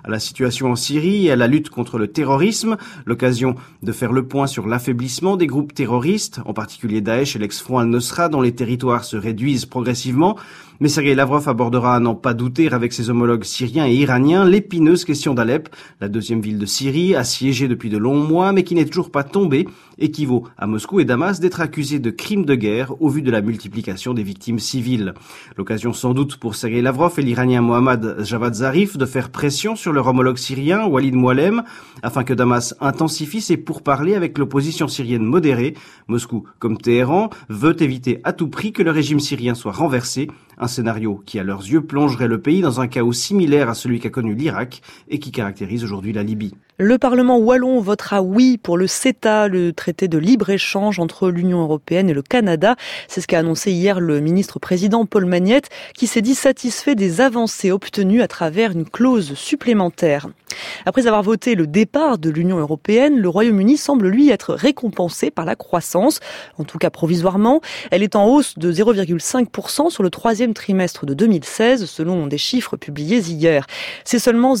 à la situation en Syrie et à la lutte contre le terrorisme. L'occasion de faire le point sur l'affaiblissement des groupes terroristes, en particulier Daesh et l'ex-front al-Nusra, dont les territoires se réduisent progressivement. Mais Sergueï Lavrov abordera, à n'en pas douter, avec ses homologues syriens et iraniens, l'épineuse question d'Alep, la deuxième ville de Syrie, assiégée depuis de longs mois, mais qui n'est toujours pas tombée, équivaut à Moscou et Damas d'être accusés de crimes de guerre au vu de la multiplication des victimes civiles. L'occasion sans doute pour Sergueï Lavrov et l'Iranien Mohammad Javad Zarif de faire pression sur leur homologue syrien, Walid Muallem, afin que Damas intensifie ses pourparlers avec l'opposition syrienne modérée. Moscou, comme Téhéran, veut éviter à tout prix que le régime syrien soit renversé, un scénario qui, à leurs yeux, plongerait le pays dans un chaos similaire à celui qu'a connu l'Irak et qui caractérise aujourd'hui la Libye. Le Parlement wallon votera oui pour le CETA, le traité de libre-échange entre l'Union européenne et le Canada. C'est ce qu'a annoncé hier le ministre-président Paul Magnette, qui s'est dit satisfait des avancées obtenues à travers une clause supplémentaire. Après avoir voté le départ de l'Union européenne, le Royaume-Uni semble lui être récompensé par la croissance, en tout cas provisoirement. Elle est en hausse de 0,5% sur le troisième trimestre de 2016, selon des chiffres publiés hier. C'est seulement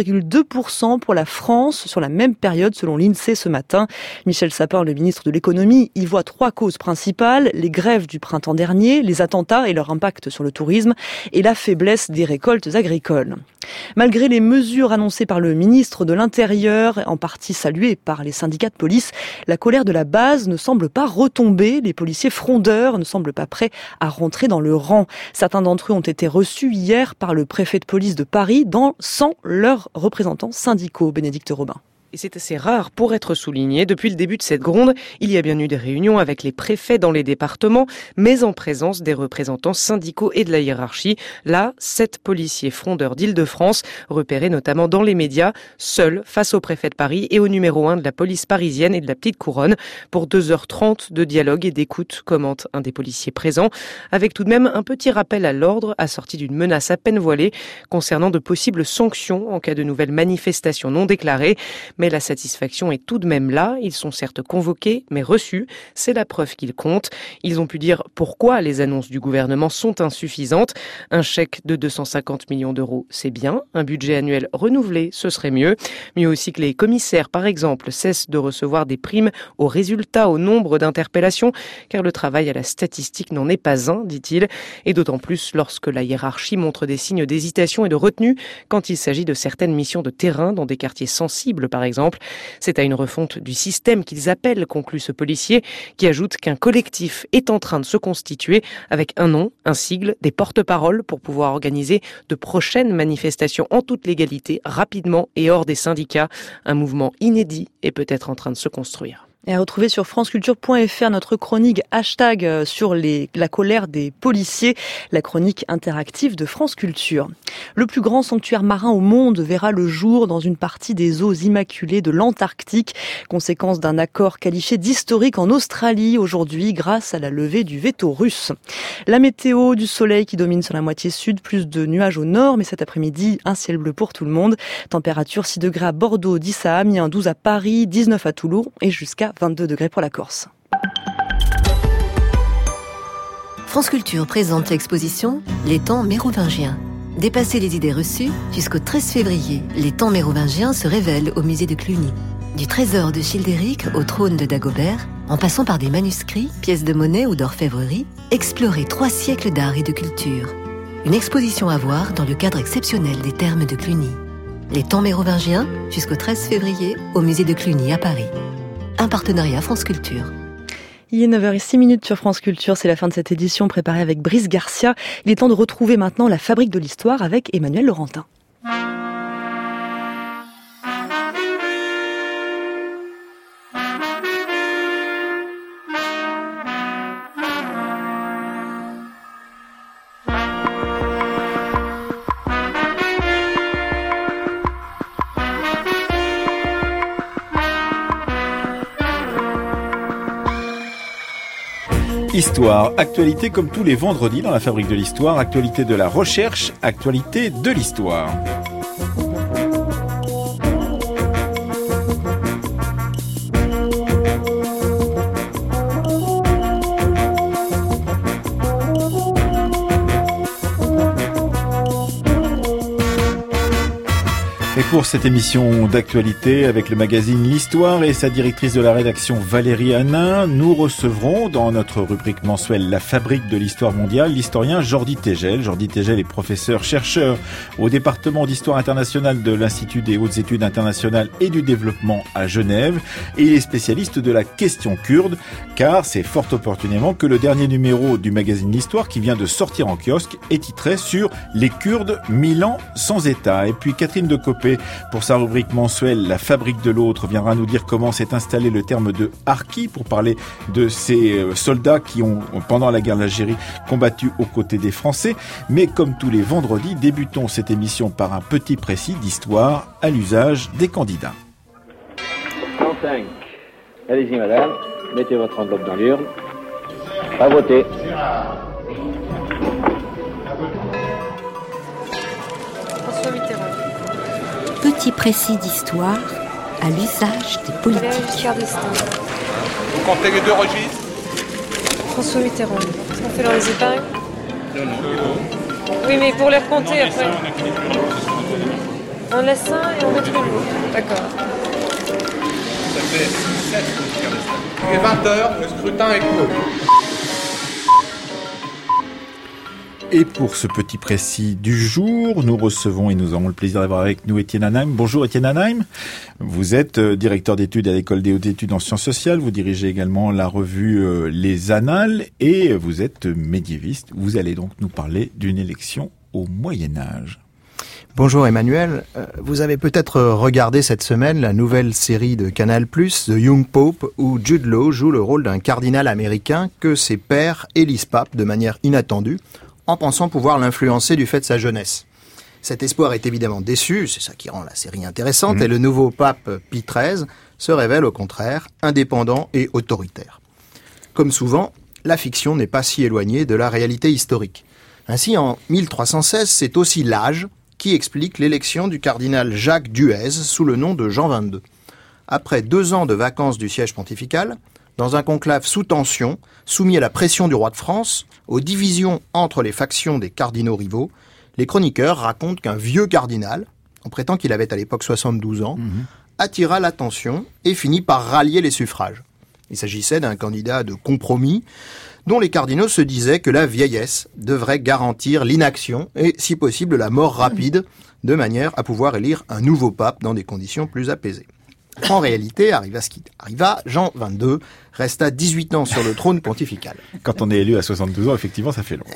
0,2% pour la France sur la même période, selon l'INSEE ce matin. Michel Sapin, le ministre de l'économie, y voit trois causes principales: les grèves du printemps dernier, les attentats et leur impact sur le tourisme, et la faiblesse des récoltes agricoles. Malgré les mesures annoncées par le ministre de l'Intérieur, en partie saluées par les syndicats de police, la colère de la base ne semble pas retomber. Les policiers frondeurs ne semblent pas prêts à rentrer dans le rang. Certains d'entre eux ont été reçus hier par le préfet de police de Paris sans leurs représentants syndicaux. Bénédicte Robin. Et c'est assez rare pour être souligné. Depuis le début de cette gronde, il y a bien eu des réunions avec les préfets dans les départements, mais en présence des représentants syndicaux et de la hiérarchie. Là, 7 policiers frondeurs d'Île-de-France, repérés notamment dans les médias, seuls face au préfet de Paris et au numéro 1 de la police parisienne et de la Petite Couronne, pour 2h30 de dialogue et d'écoute, commente un des policiers présents, avec tout de même un petit rappel à l'ordre, assorti d'une menace à peine voilée, concernant de possibles sanctions en cas de nouvelles manifestations non déclarées. Mais la satisfaction est tout de même là. Ils sont certes convoqués, mais reçus. C'est la preuve qu'ils comptent. Ils ont pu dire pourquoi les annonces du gouvernement sont insuffisantes. Un chèque de 250 millions d'euros, c'est bien. Un budget annuel renouvelé, ce serait mieux. Mieux aussi que les commissaires, par exemple, cessent de recevoir des primes aux résultats, au nombre d'interpellations, car le travail à la statistique n'en est pas un, dit-il. Et d'autant plus lorsque la hiérarchie montre des signes d'hésitation et de retenue quand il s'agit de certaines missions de terrain dans des quartiers sensibles, par exemple. C'est à une refonte du système qu'ils appellent, conclut ce policier, qui ajoute qu'un collectif est en train de se constituer avec un nom, un sigle, des porte-paroles pour pouvoir organiser de prochaines manifestations en toute légalité, rapidement et hors des syndicats. Un mouvement inédit est peut-être en train de se construire. Et à retrouver sur franceculture.fr notre chronique hashtag sur la colère des policiers, la chronique interactive de France Culture. Le plus grand sanctuaire marin au monde verra le jour dans une partie des eaux immaculées de l'Antarctique, conséquence d'un accord qualifié d'historique en Australie aujourd'hui grâce à la levée du veto russe. La météo, du soleil qui domine sur la moitié sud, plus de nuages au nord, mais cet après-midi, un ciel bleu pour tout le monde. Température 6 degrés à Bordeaux, 10 à Amiens, 12 à Paris, 19 à Toulon et jusqu'à 22 degrés pour la Corse. France Culture présente l'exposition Les temps mérovingiens. Dépasser les idées reçues, jusqu'au 13 février, les temps mérovingiens se révèlent au musée de Cluny. Du trésor de Childéric au trône de Dagobert, en passant par des manuscrits, pièces de monnaie ou d'orfèvrerie, explorez 3 siècles d'art et de culture. Une exposition à voir dans le cadre exceptionnel des Thermes de Cluny. Les temps mérovingiens, jusqu'au 13 février, au musée de Cluny à Paris. Un partenariat France Culture. Il est 9h06 sur France Culture, c'est la fin de cette édition préparée avec Brice Garcia. Il est temps de retrouver maintenant la Fabrique de l'Histoire avec Emmanuel Laurentin. Histoire, actualité comme tous les vendredis dans la Fabrique de l'Histoire, actualité de la recherche, actualité de l'histoire. Et pour cette émission d'actualité avec le magazine L'Histoire et sa directrice de la rédaction Valérie Hanin, nous recevrons dans notre rubrique mensuelle La Fabrique de l'Histoire mondiale l'historien Jordi Tegel. Jordi Tegel est professeur-chercheur au département d'Histoire internationale de l'Institut des hautes études internationales et du développement à Genève. Et il est spécialiste de la question kurde, car c'est fort opportunément que le dernier numéro du magazine L'Histoire, qui vient de sortir en kiosque, est titré sur Les Kurdes, 1000 ans sans État. Et puis Catherine Decopé, pour sa rubrique mensuelle La Fabrique de l'autre, viendra nous dire comment s'est installé le terme de harki pour parler de ces soldats qui ont, pendant la guerre d'Algérie, combattu aux côtés des Français. Mais comme tous les vendredis, débutons cette émission par un petit précis d'histoire à l'usage des candidats. 105. Allez-y madame, mettez votre enveloppe dans l'urne. À voter. François Mitterrand. Petit précis d'histoire à l'usage des politiques. Vous comptez les deux registres? François Mitterrand. Est-ce qu'on fait dans les épingles? Non. Oui, mais pour les recompter après. On laisse un et on met tous les jours. D'accord. Ça fait 7 Il est 20h, le scrutin est clos. Et pour ce petit précis du jour, nous recevons et nous avons le plaisir d'avoir avec nous Étienne Hanheim. Bonjour Étienne Hanheim. Vous êtes directeur d'études à l'École des hautes études en sciences sociales. Vous dirigez également la revue Les Annales et vous êtes médiéviste. Vous allez donc nous parler d'une élection au Moyen-Âge. Bonjour Emmanuel, vous avez peut-être regardé cette semaine la nouvelle série de Canal+, The Young Pope, où Jude Law joue le rôle d'un cardinal américain que ses pairs élisent pape de manière inattendue, en pensant pouvoir l'influencer du fait de sa jeunesse. Cet espoir est évidemment déçu, c'est ça qui rend la série intéressante, et le nouveau pape Pie XIII se révèle au contraire indépendant et autoritaire. Comme souvent, la fiction n'est pas si éloignée de la réalité historique. Ainsi, en 1316, c'est aussi l'âge qui explique l'élection du cardinal Jacques Duèze sous le nom de Jean XXII. Après 2 ans de vacances du siège pontifical, dans un conclave sous tension, soumis à la pression du roi de France, aux divisions entre les factions des cardinaux rivaux, les chroniqueurs racontent qu'un vieux cardinal, on prétend qu'il avait à l'époque 72 ans, attira l'attention et finit par rallier les suffrages. Il s'agissait d'un candidat de compromis, dont les cardinaux se disaient que la vieillesse devrait garantir l'inaction et, si possible, la mort rapide, de manière à pouvoir élire un nouveau pape dans des conditions plus apaisées. En réalité, arriva ce qui arriva, Jean XXII resta 18 ans sur le trône pontifical. Quand on est élu à 72 ans, effectivement, ça fait long.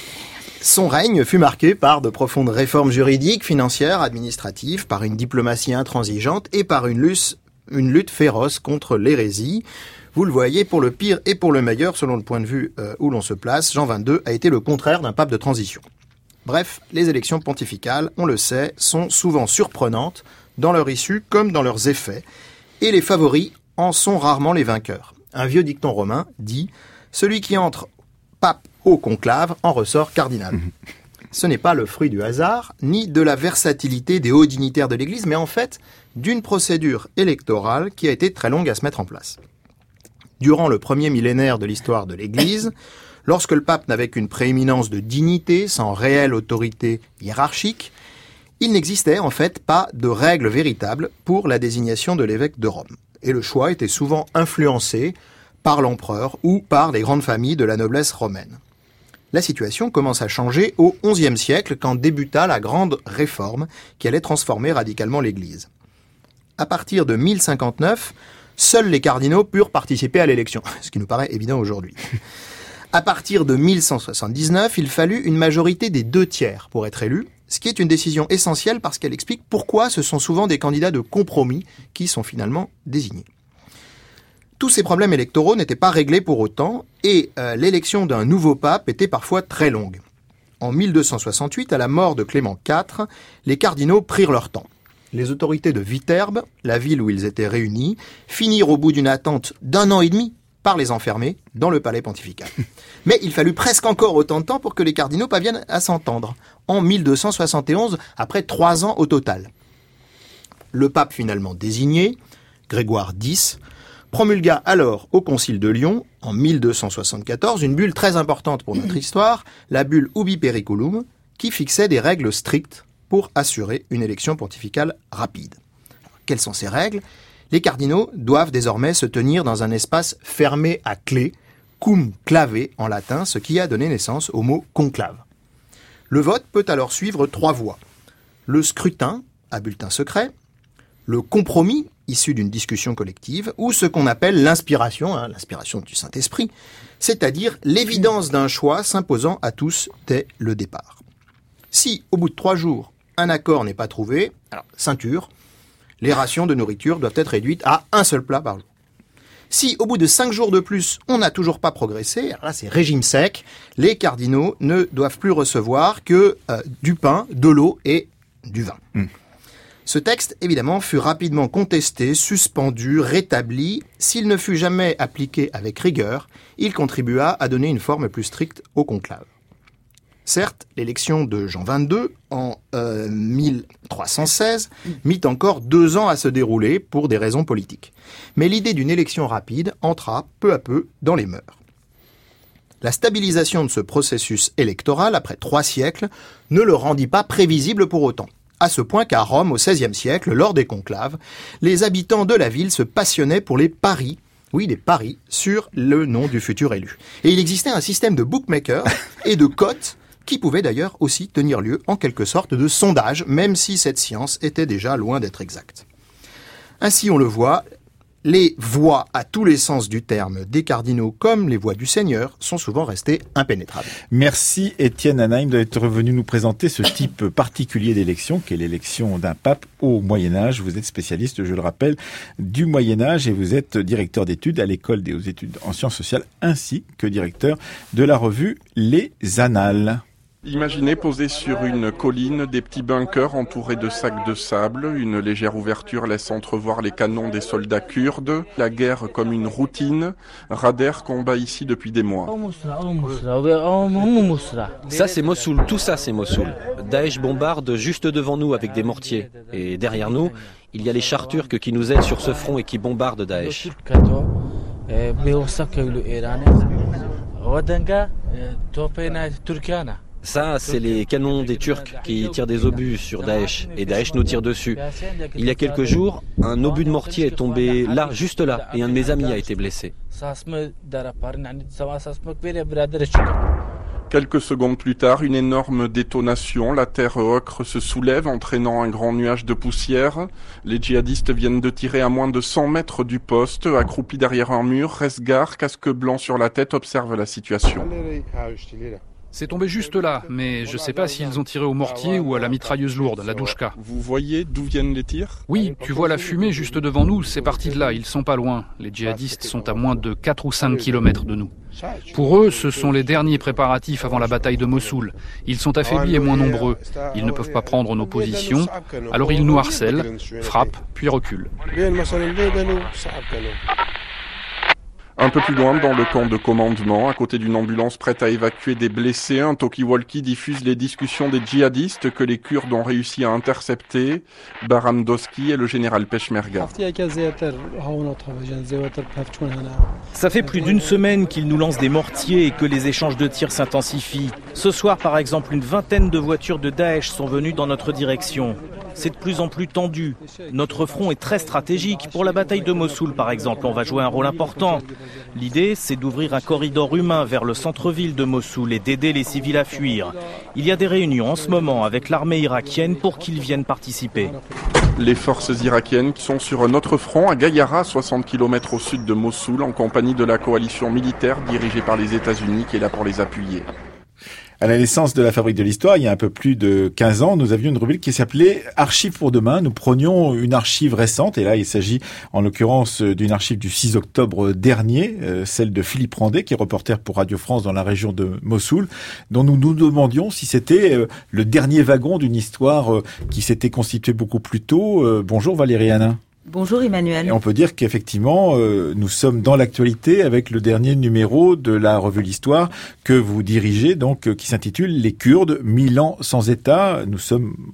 Son règne fut marqué par de profondes réformes juridiques, financières, administratives, par une diplomatie intransigeante et par une lutte féroce contre l'hérésie. Vous le voyez, pour le pire et pour le meilleur, selon le point de vue où l'on se place, Jean XXII a été le contraire d'un pape de transition. Bref, les élections pontificales, on le sait, sont souvent surprenantes, dans leur issue comme dans leurs effets, et les favoris en sont rarement les vainqueurs. Un vieux dicton romain dit « Celui qui entre pape au conclave en ressort cardinal ». Ce n'est pas le fruit du hasard, ni de la versatilité des hauts dignitaires de l'Église, mais en fait d'une procédure électorale qui a été très longue à se mettre en place. Durant le premier millénaire de l'histoire de l'Église, lorsque le pape n'avait qu'une prééminence de dignité, sans réelle autorité hiérarchique, il n'existait en fait pas de règle véritable pour la désignation de l'évêque de Rome. Et le choix était souvent influencé par l'empereur ou par les grandes familles de la noblesse romaine. La situation commence à changer au XIe siècle quand débuta la grande réforme qui allait transformer radicalement l'Église. À partir de 1059, seuls les cardinaux purent participer à l'élection, ce qui nous paraît évident aujourd'hui. À partir de 1179, il fallut une majorité des 2/3 pour être élu, ce qui est une décision essentielle parce qu'elle explique pourquoi ce sont souvent des candidats de compromis qui sont finalement désignés. Tous ces problèmes électoraux n'étaient pas réglés pour autant et l'élection d'un nouveau pape était parfois très longue. En 1268, à la mort de Clément IV, les cardinaux prirent leur temps. Les autorités de Viterbe, la ville où ils étaient réunis, finirent au bout d'une attente d'1 an et demi par les enfermer dans le palais pontifical. Mais il fallut presque encore autant de temps pour que les cardinaux parviennent à s'entendre, en 1271, après 3 ans au total. Le pape finalement désigné, Grégoire X, promulgua alors au Concile de Lyon, en 1274, une bulle très importante pour notre histoire, la bulle Ubi Periculum, qui fixait des règles strictes pour assurer une élection pontificale rapide. Quelles sont ces règles ? Les cardinaux doivent désormais se tenir dans un espace fermé à clé, cum clave en latin, ce qui a donné naissance au mot conclave. Le vote peut alors suivre 3 voies. Le scrutin, à bulletin secret, le compromis, issu d'une discussion collective, ou ce qu'on appelle l'inspiration, l'inspiration du Saint-Esprit, c'est-à-dire l'évidence d'un choix s'imposant à tous dès le départ. Si, au bout de 3 jours, un accord n'est pas trouvé, alors ceinture, les rations de nourriture doivent être réduites à un seul plat par jour. Si, au bout de 5 jours de plus, on n'a toujours pas progressé, alors là c'est régime sec, les cardinaux ne doivent plus recevoir que du pain, de l'eau et du vin. Ce texte, évidemment, fut rapidement contesté, suspendu, rétabli. S'il ne fut jamais appliqué avec rigueur, il contribua à donner une forme plus stricte au conclave. Certes, l'élection de Jean XXII, en 1316, mit encore 2 ans à se dérouler pour des raisons politiques. Mais l'idée d'une élection rapide entra peu à peu dans les mœurs. La stabilisation de ce processus électoral, après 3 siècles, ne le rendit pas prévisible pour autant. À ce point qu'à Rome, au XVIe siècle, lors des conclaves, les habitants de la ville se passionnaient pour les paris, sur le nom du futur élu. Et il existait un système de bookmakers et de cotes qui pouvait d'ailleurs aussi tenir lieu en quelque sorte de sondage, même si cette science était déjà loin d'être exacte. Ainsi, on le voit, les voix à tous les sens du terme des cardinaux comme les voix du Seigneur sont souvent restées impénétrables. Merci Étienne Anaïm d'être revenu nous présenter ce type particulier d'élection qu'est l'élection d'un pape au Moyen-Âge. Vous êtes spécialiste, je le rappelle, du Moyen-Âge et vous êtes directeur d'études à l'École des hautes études en sciences sociales ainsi que directeur de la revue Les Annales. Imaginez poser sur une colline des petits bunkers entourés de sacs de sable. Une légère ouverture laisse entrevoir les canons des soldats kurdes. La guerre comme une routine. Rader combat ici depuis des mois. Ça c'est Mossoul, tout ça c'est Mossoul. Daesh bombarde juste devant nous avec des mortiers. Et derrière nous, il y a les chars turcs qui nous aident sur ce front et qui bombardent Daesh. Ça, c'est les canons des Turcs qui tirent des obus sur Daesh, et Daesh nous tire dessus. Il y a quelques jours, un obus de mortier est tombé là, juste là, et un de mes amis a été blessé. Quelques secondes plus tard, une énorme détonation, la terre ocre se soulève, entraînant un grand nuage de poussière. Les djihadistes viennent de tirer à moins de 100 mètres du poste, accroupis derrière un mur, Resgar, casque blanc sur la tête, observe la situation. C'est tombé juste là, mais je ne sais pas s'ils ont tiré au mortier ou à la mitrailleuse lourde, la douchka. Vous voyez d'où viennent les tirs ? Oui, tu vois la fumée juste devant nous, c'est parti de là, ils sont pas loin. Les djihadistes sont à moins de 4 ou 5 kilomètres de nous. Pour eux, ce sont les derniers préparatifs avant la bataille de Mossoul. Ils sont affaiblis et moins nombreux. Ils ne peuvent pas prendre nos positions, alors ils nous harcèlent, frappent, puis reculent. Un peu plus loin, dans le camp de commandement, à côté d'une ambulance prête à évacuer des blessés, un talkie-walkie diffuse les discussions des djihadistes que les Kurdes ont réussi à intercepter. Baram Doski est le général Peshmerga. Ça fait plus d'une semaine qu'ils nous lancent des mortiers et que les échanges de tirs s'intensifient. Ce soir, par exemple, une vingtaine de voitures de Daesh sont venues dans notre direction. C'est de plus en plus tendu. Notre front est très stratégique. Pour la bataille de Mossoul, par exemple, on va jouer un rôle important. L'idée, c'est d'ouvrir un corridor humain vers le centre-ville de Mossoul et d'aider les civils à fuir. Il y a des réunions en ce moment avec l'armée irakienne pour qu'ils viennent participer. Les forces irakiennes qui sont sur un autre front, à Gayara, 60 km au sud de Mossoul, en compagnie de la coalition militaire dirigée par les États-Unis qui est là pour les appuyer. À la naissance de la Fabrique de l'Histoire, il y a un peu plus de 15 ans, nous avions une rubrique qui s'appelait Archives pour demain. Nous prenions une archive récente, et là il s'agit en l'occurrence d'une archive du 6 octobre dernier, celle de Philippe Randet, qui est reporter pour Radio France dans la région de Mossoul, dont nous nous demandions si c'était le dernier wagon d'une histoire qui s'était constituée beaucoup plus tôt. Bonjour Valérie Hanin. Bonjour Emmanuel. Et on peut dire qu'effectivement, nous sommes dans l'actualité avec le dernier numéro de la revue L'Histoire que vous dirigez, donc qui s'intitule Les Kurdes, 1000 ans sans État. Nous sommes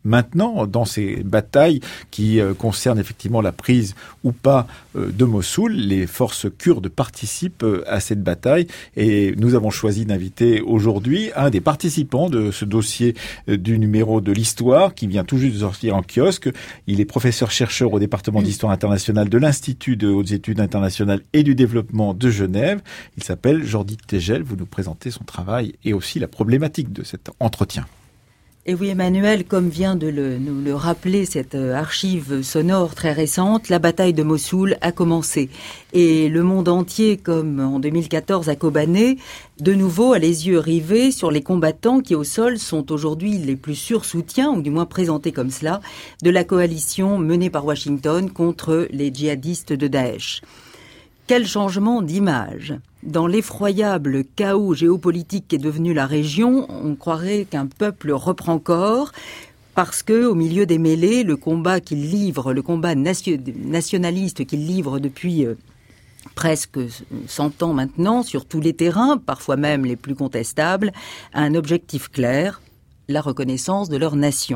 maintenant dans ces batailles qui concernent effectivement la prise ou pas de Mossoul. Les forces kurdes participent à cette bataille et nous avons choisi d'inviter aujourd'hui un des participants de ce dossier du numéro de l'Histoire qui vient tout juste de sortir en kiosque. Il est professeur-chercheur au département d'Histoire internationale de l'Institut de hautes études internationales et du développement de Genève. Il s'appelle Jordi Tegel. Vous nous présentez son travail et aussi la problématique de cet entretien. Et oui, Emmanuel, comme vient de nous le rappeler cette archive sonore très récente, la bataille de Mossoul a commencé. Et le monde entier, comme en 2014 à Kobané, de nouveau a les yeux rivés sur les combattants qui au sol sont aujourd'hui les plus sûrs soutiens, ou du moins présentés comme cela, de la coalition menée par Washington contre les djihadistes de Daesh. Quel changement d'image! Dans l'effroyable chaos géopolitique qu'est devenu la région, on croirait qu'un peuple reprend corps parce que, au milieu des mêlées, le combat qu'il livre, le combat nationaliste qu'il livre depuis presque 100 ans maintenant, sur tous les terrains, parfois même les plus contestables, a un objectif clair, la reconnaissance de leur nation.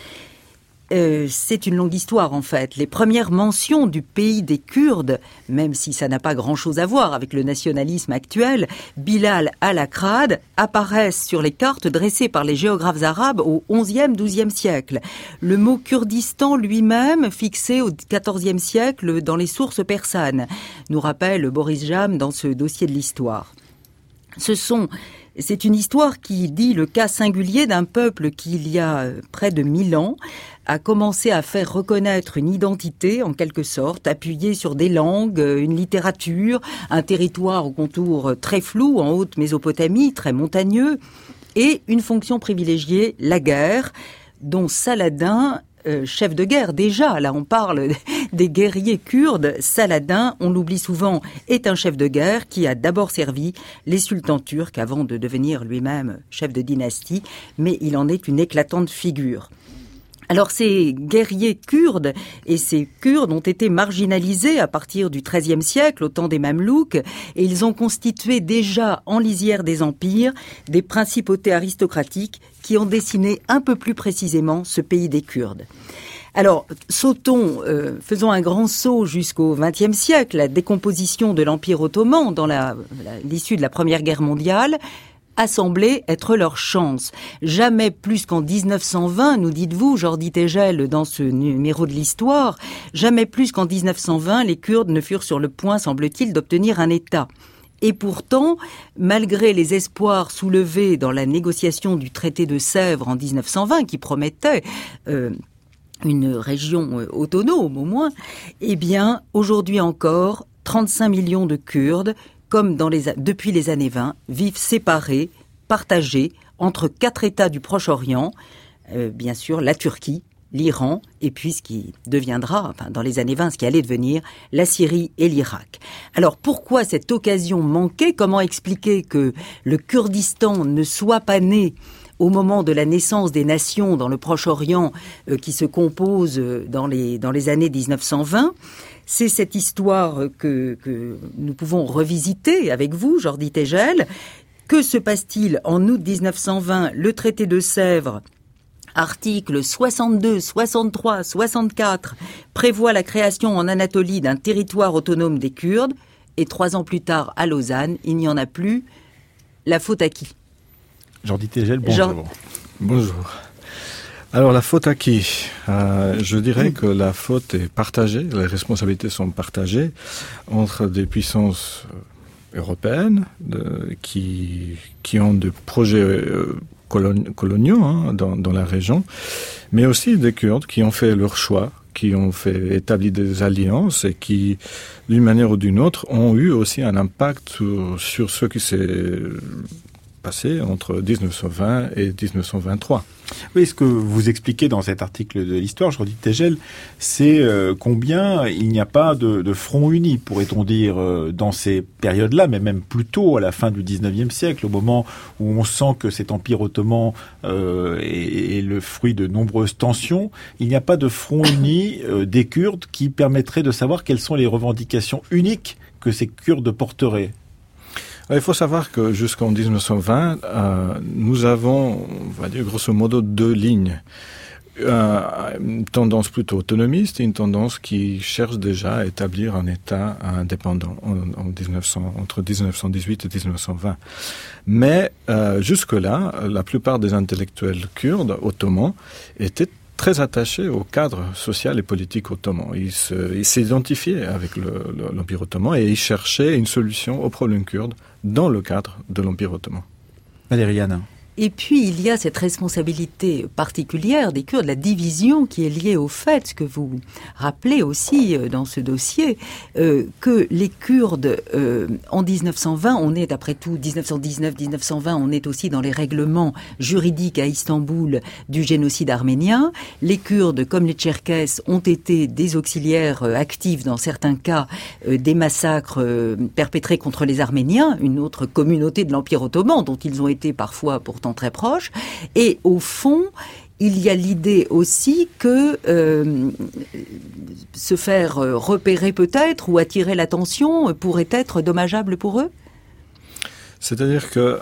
C'est une longue histoire en fait. Les premières mentions du pays des Kurdes, même si ça n'a pas grand-chose à voir avec le nationalisme actuel, Bilal al-Akrad, apparaissent sur les cartes dressées par les géographes arabes au XIe, XIIe siècle. Le mot Kurdistan lui-même, fixé au XIVe siècle dans les sources persanes, nous rappelle Boris Jam dans ce dossier de l'histoire. C'est une histoire qui dit le cas singulier d'un peuple qui, il y a près de 1000 ans, a commencé à faire reconnaître une identité, en quelque sorte, appuyée sur des langues, une littérature, un territoire aux contours très flous, en Haute-Mésopotamie, très montagneux, et une fonction privilégiée, la guerre, dont Saladin, chef de guerre, déjà, là on parle des guerriers kurdes, Saladin, on l'oublie souvent, est un chef de guerre qui a d'abord servi les sultans turcs avant de devenir lui-même chef de dynastie, mais il en est une éclatante figure. Alors ces guerriers kurdes et ces Kurdes ont été marginalisés à partir du XIIIe siècle, au temps des Mamelouks, et ils ont constitué déjà en lisière des empires des principautés aristocratiques qui ont dessiné un peu plus précisément ce pays des Kurdes. Alors, faisons un grand saut jusqu'au XXe siècle, la décomposition de l'Empire ottoman dans l'issue de la Première Guerre mondiale a semblé être leur chance. Jamais plus qu'en 1920, nous dites-vous, Jordi Tegel, dans ce numéro de l'Histoire, jamais plus qu'en 1920, les Kurdes ne furent sur le point, semble-t-il, d'obtenir un État. Et pourtant, malgré les espoirs soulevés dans la négociation du traité de Sèvres en 1920, qui promettait une région autonome au moins, eh bien, aujourd'hui encore, 35 millions de Kurdes, comme depuis les années 20, vivent séparés, partagés entre 4 États du Proche-Orient, bien sûr la Turquie, l'Iran, et puis ce qui deviendra, dans les années 20, ce qui allait devenir la Syrie et l'Irak. Alors pourquoi cette occasion manquée? Comment expliquer que le Kurdistan ne soit pas né au moment de la naissance des nations dans le Proche-Orient qui se composent dans les années 1920? C'est cette histoire que nous pouvons revisiter avec vous, Jordi Tegel. Que se passe-t-il en août 1920? Le traité de Sèvres, articles 62, 63, 64, prévoit la création en Anatolie d'un territoire autonome des Kurdes. Et 3 ans plus tard, à Lausanne, il n'y en a plus. La faute à qui? Jordi Tegel, bonjour. Bonjour. Alors la faute à qui? Je dirais que la faute est partagée, les responsabilités sont partagées entre des puissances européennes qui ont des projets coloniaux dans la région, mais aussi des Kurdes qui ont fait leur choix, qui ont établi des alliances et qui, d'une manière ou d'une autre, ont eu aussi un impact sur ce qui s'est passé entre 1920 et 1923. Oui, ce que vous expliquez dans cet article de l'Histoire, Jordi Tegel, c'est combien il n'y a pas de front uni, pourrait-on dire, dans ces périodes-là, mais même plus tôt, à la fin du XIXe siècle, au moment où on sent que cet empire ottoman est le fruit de nombreuses tensions. Il n'y a pas de front uni des Kurdes qui permettrait de savoir quelles sont les revendications uniques que ces Kurdes porteraient. Il faut savoir que jusqu'en 1920, nous avons, on va dire grosso modo, 2 lignes. une tendance plutôt autonomiste, une tendance qui cherche déjà à établir un État indépendant entre 1918 et 1920. Mais jusque-là, la plupart des intellectuels kurdes ottomans étaient très attachés au cadre social et politique ottoman. Ils s'identifiaient avec l'Empire ottoman et ils cherchaient une solution aux problèmes kurdes dans le cadre de l'Empire ottoman. Valérie Hanin. Et puis, il y a cette responsabilité particulière des Kurdes, la division qui est liée au fait, ce que vous rappelez aussi dans ce dossier, que les Kurdes, en 1920, on est, après tout, 1919-1920, on est aussi dans les règlements juridiques à Istanbul du génocide arménien. Les Kurdes, comme les Tcherkesses, ont été des auxiliaires actifs, dans certains cas, des massacres perpétrés contre les Arméniens, une autre communauté de l'Empire ottoman, dont ils ont été parfois pourtant très proches. Et au fond, il y a l'idée aussi que se faire repérer peut-être ou attirer l'attention pourrait être dommageable pour eux. C'est-à-dire que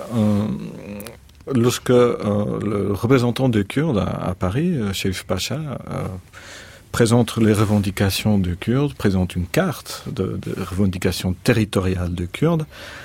lorsque le représentant des Kurdes à Paris, Sherif Pacha, présente les revendications des Kurdes, présente une carte de revendications territoriales des Kurdes,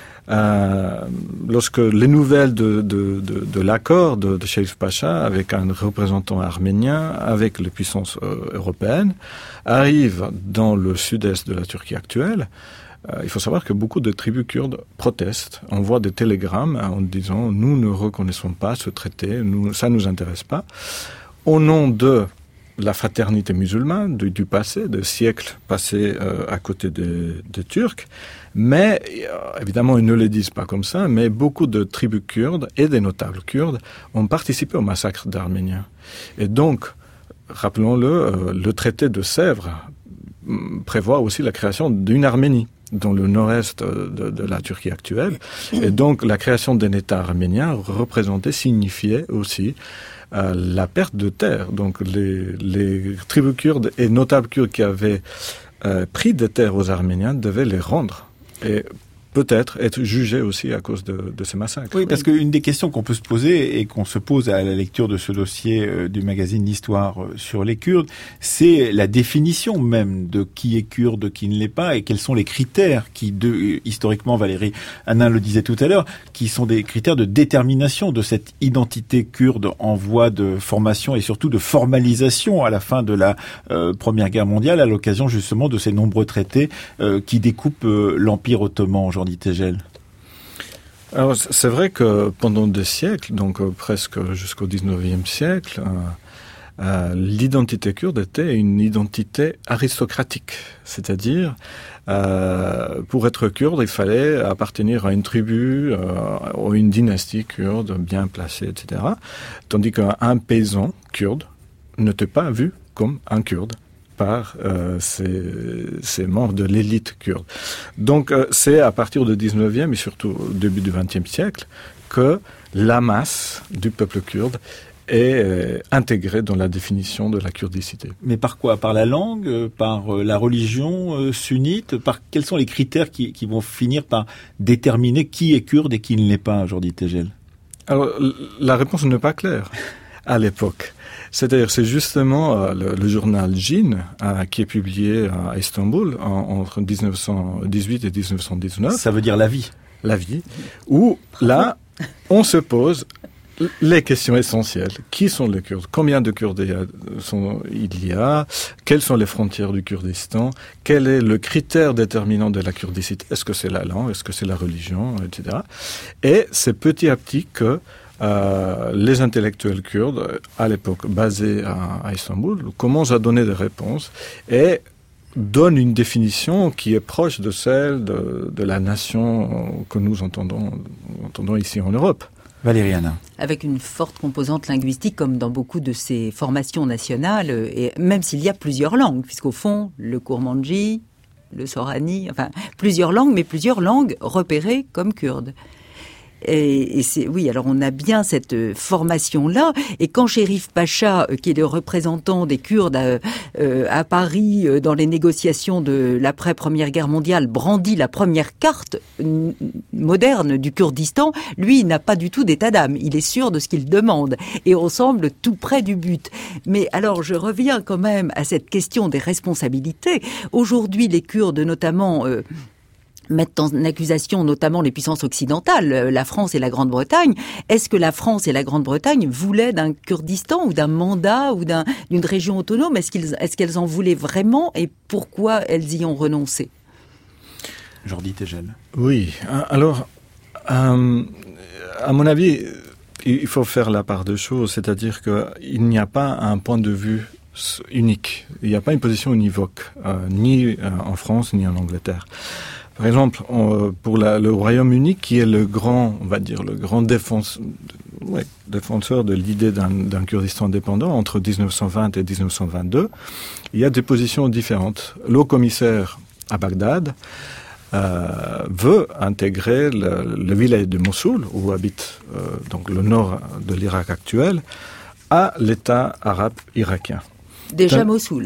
lorsque les nouvelles de l'accord de Sherif Pacha avec un représentant arménien, avec les puissances européennes, arrivent dans le sud-est de la Turquie actuelle, il faut savoir que beaucoup de tribus kurdes protestent, envoient des télégrammes en disant « nous ne reconnaissons pas ce traité, ça ne nous intéresse pas ». Au nom de la fraternité musulmane du passé, des siècles passés à côté des Turcs. Mais, évidemment, ils ne le disent pas comme ça, mais beaucoup de tribus kurdes et des notables kurdes ont participé au massacre d'Arméniens. Et donc, rappelons-le, le traité de Sèvres prévoit aussi la création d'une Arménie dans le nord-est de la Turquie actuelle. Et donc, la création d'un État arménien signifiait aussi la perte de terre. Donc les tribus kurdes et notables kurdes qui avaient pris des terres aux Arméniens devaient les rendre. Et peut-être être jugés aussi à cause de ces massacres. Oui, parce qu'une des questions qu'on peut se poser et qu'on se pose à la lecture de ce dossier du magazine L'Histoire sur les Kurdes, c'est la définition même de qui est kurde, de qui ne l'est pas, et quels sont les critères qui, historiquement, Valérie Hanin le disait tout à l'heure, qui sont des critères de détermination de cette identité kurde en voie de formation et surtout de formalisation à la fin de la Première Guerre mondiale, à l'occasion justement de ces nombreux traités qui découpent l'Empire ottoman aujourd'hui. Tegel. Alors, c'est vrai que pendant des siècles, donc presque jusqu'au 19e siècle, l'identité kurde était une identité aristocratique. C'est-à-dire, pour être kurde, il fallait appartenir à une tribu, ou une dynastie kurde bien placée, etc. Tandis qu'un paysan kurde n'était pas vu comme un kurde par ces membres de l'élite kurde. Donc c'est à partir du 19e et surtout au début du 20e siècle que la masse du peuple kurde est intégrée dans la définition de la kurdicité. Mais par quoi? Par la langue? Par la religion sunnite? Quels sont les critères qui vont finir par déterminer qui est kurde et qui ne l'est pas, Jordi Tegel? Alors, la réponse n'est pas claire à l'époque. C'est-à-dire, c'est justement le journal Jin qui est publié à Istanbul entre 1918 et 1919. Ça veut dire la vie. La vie. Où, là, on se pose les questions essentielles. Qui sont les Kurdes? Combien de Kurdes il y a? Quelles sont les frontières du Kurdistan? Quel est le critère déterminant de la kurdicité? Est-ce que c'est la langue? Est-ce que c'est la religion? Etc. Et c'est petit à petit que les intellectuels kurdes, à l'époque basés à Istanbul, commencent à donner des réponses et donnent une définition qui est proche de celle de la nation que nous entendons ici en Europe. Valérie Hanin. Avec une forte composante linguistique, comme dans beaucoup de ces formations nationales, et même s'il y a plusieurs langues, puisqu'au fond, le Kurmanji, le Sorani, enfin, plusieurs langues, mais plusieurs langues repérées comme kurdes. Et alors on a bien cette formation-là. Et quand Chérif Pacha, qui est le représentant des Kurdes à Paris dans les négociations de l'après-Première Guerre mondiale, brandit la première carte moderne du Kurdistan, lui, il n'a pas du tout d'état d'âme. Il est sûr de ce qu'il demande. Et on semble tout près du but. Mais alors, je reviens quand même à cette question des responsabilités. Aujourd'hui, les Kurdes, notamment, mettent en accusation notamment les puissances occidentales, la France et la Grande-Bretagne. Est-ce que la France et la Grande-Bretagne voulaient d'un Kurdistan ou d'un mandat ou d'une région autonome ? Est-ce qu'elles en voulaient vraiment et pourquoi elles y ont renoncé ? Jordi Tegel. Oui, alors, à mon avis, il faut faire la part de choses, c'est-à-dire qu'il n'y a pas un point de vue unique. Il n'y a pas une position univoque, ni en France, ni en Angleterre. Par exemple, pour le Royaume-Uni, qui est le grand défenseur de l'idée d'un Kurdistan indépendant entre 1920 et 1922, il y a des positions différentes. Le haut-commissaire à Bagdad veut intégrer le village de Mossoul, où habite donc le nord de l'Irak actuel, à l'État arabe irakien. Déjà Mossoul.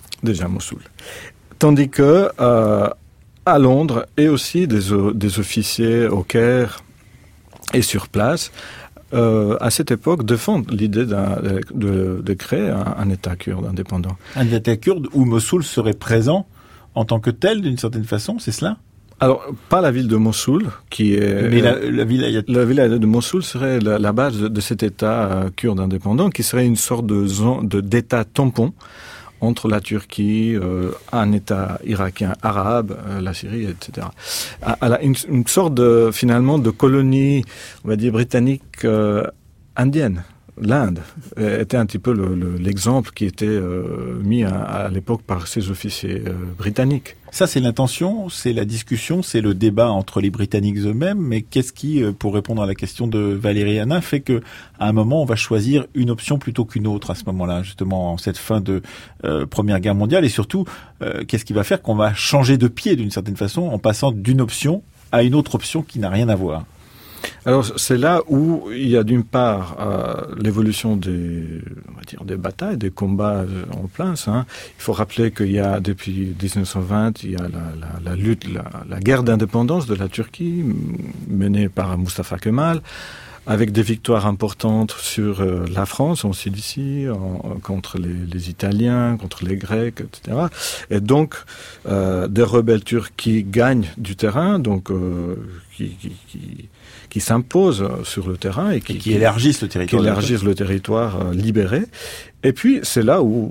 Tandis que à Londres, et aussi des officiers au Caire et sur place, à cette époque, défendent l'idée de créer un État kurde indépendant. Un État kurde où Mossoul serait présent en tant que tel, d'une certaine façon, c'est cela ? Alors, pas la ville de Mossoul, qui est... Mais la wilaya de Mossoul serait la base de cet État kurde indépendant, qui serait une sorte d'État tampon entre la Turquie, un État irakien arabe, la Syrie, etc. Une sorte finalement de colonie, on va dire, britannique indienne. L'Inde était un petit peu l'exemple qui était mis à l'époque par ces officiers britanniques. Ça, c'est l'intention, c'est la discussion, c'est le débat entre les Britanniques eux-mêmes. Mais qu'est-ce qui, pour répondre à la question de Valérie Hanin, fait que à un moment on va choisir une option plutôt qu'une autre à ce moment-là, justement en cette fin de Première Guerre mondiale, et surtout qu'est-ce qui va faire qu'on va changer de pied d'une certaine façon en passant d'une option à une autre option qui n'a rien à voir? Alors c'est là où il y a d'une part l'évolution des batailles, des combats en place. Il faut rappeler qu'il y a depuis 1920, il y a la lutte, la guerre d'indépendance de la Turquie menée par Mustafa Kemal, avec des victoires importantes sur la France en Cilicie, contre les Italiens, contre les Grecs, etc. Et donc des rebelles turcs qui gagnent du terrain, donc qui s'imposent sur le terrain et qui élargissent le territoire. Qui élargissent le territoire libéré. Et puis, c'est là où,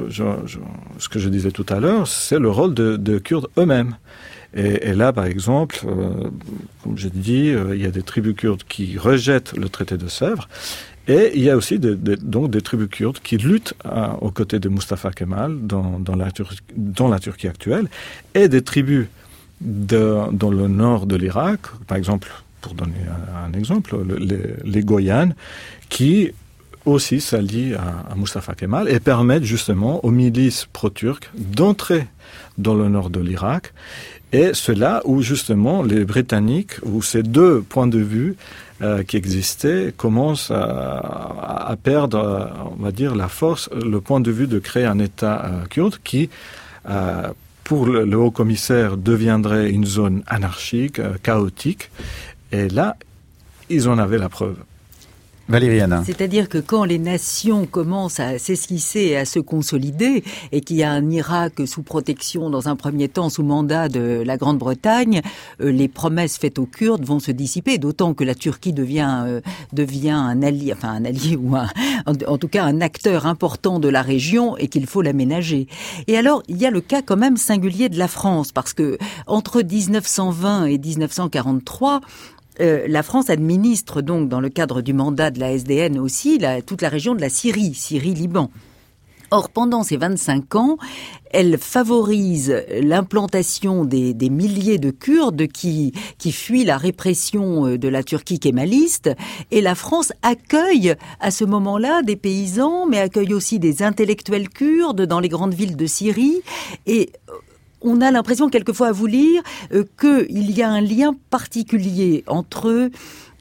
ce que je disais tout à l'heure, c'est le rôle de Kurdes eux-mêmes. Et là, par exemple, comme je dis, il y a des tribus kurdes qui rejettent le traité de Sèvres. Et il y a aussi donc des tribus kurdes qui luttent aux côtés de Mustafa Kemal dans la Turquie actuelle. Et des tribus dans le nord de l'Irak, par exemple, pour donner un exemple, les Goyanes, qui aussi s'allient à Mustafa Kemal et permettent justement aux milices pro-turques d'entrer dans le nord de l'Irak. Et c'est là où justement les Britanniques, où ces deux points de vue qui existaient, commencent à perdre, on va dire, la force, le point de vue de créer un État kurde qui, pour le haut-commissaire, deviendrait une zone anarchique, chaotique. Et là, ils en avaient la preuve. Valérie Hanin. C'est-à-dire que quand les nations commencent à s'esquisser et à se consolider, et qu'il y a un Irak sous protection dans un premier temps, sous mandat de la Grande-Bretagne, les promesses faites aux Kurdes vont se dissiper, d'autant que la Turquie devient un allié ou en tout cas un acteur important de la région et qu'il faut l'aménager. Et alors, il y a le cas quand même singulier de la France, parce que entre 1920 et 1943, la France administre donc, dans le cadre du mandat de la SDN aussi, toute la région de la Syrie-Liban. Or, pendant ces 25 ans, elle favorise l'implantation des milliers de Kurdes qui fuient la répression de la Turquie kémaliste, et la France accueille à ce moment-là des paysans, mais accueille aussi des intellectuels kurdes dans les grandes villes de Syrie, et on a l'impression, quelquefois à vous lire, qu'il y a un lien particulier entre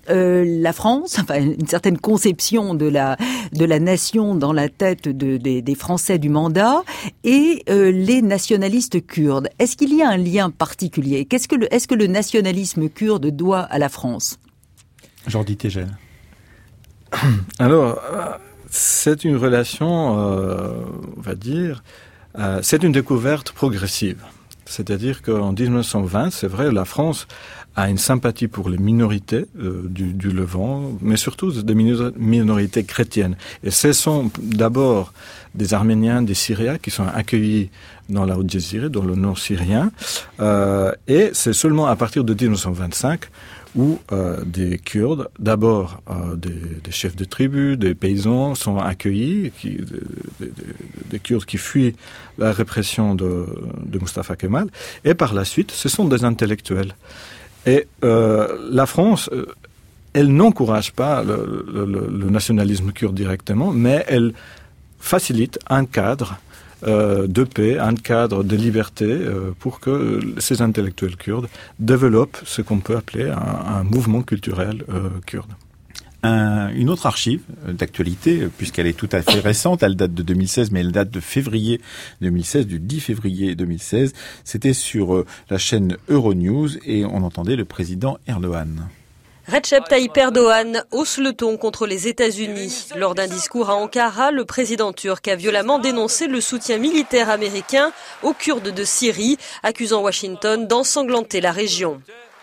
la France, enfin une certaine conception de la nation dans la tête des Français du mandat, et les nationalistes kurdes. Est-ce qu'il y a un lien particulier ? Est-ce que le nationalisme kurde doit à la France ? Jordi Tegel. Alors, c'est une relation, on va dire, c'est une découverte progressive. C'est-à-dire qu'en 1920, c'est vrai, la France a une sympathie pour les minorités du Levant, mais surtout des minorités chrétiennes. Et ce sont d'abord des Arméniens, des Syriens qui sont accueillis dans la Haute-Jazira, dans le nord syrien. Et c'est seulement à partir de 1925 où des Kurdes, d'abord des chefs de tribus, des paysans, sont accueillis, des Kurdes qui fuient la répression de Mustafa Kemal, et par la suite, ce sont des intellectuels. Et la France, elle n'encourage pas le nationalisme kurde directement, mais elle facilite un cadre de paix, un cadre de liberté pour que ces intellectuels kurdes développent ce qu'on peut appeler un mouvement culturel kurde. Une autre archive d'actualité, puisqu'elle est tout à fait récente, elle date de 2016, mais elle date de février 2016, du 10 février 2016. C'était sur la chaîne Euronews et on entendait le président Erdogan. Recep Tayyip Erdogan hausse le ton contre les États-Unis. Lors d'un discours à Ankara, le président turc a violemment dénoncé le soutien militaire américain aux Kurdes de Syrie, accusant Washington d'ensanglanter la région.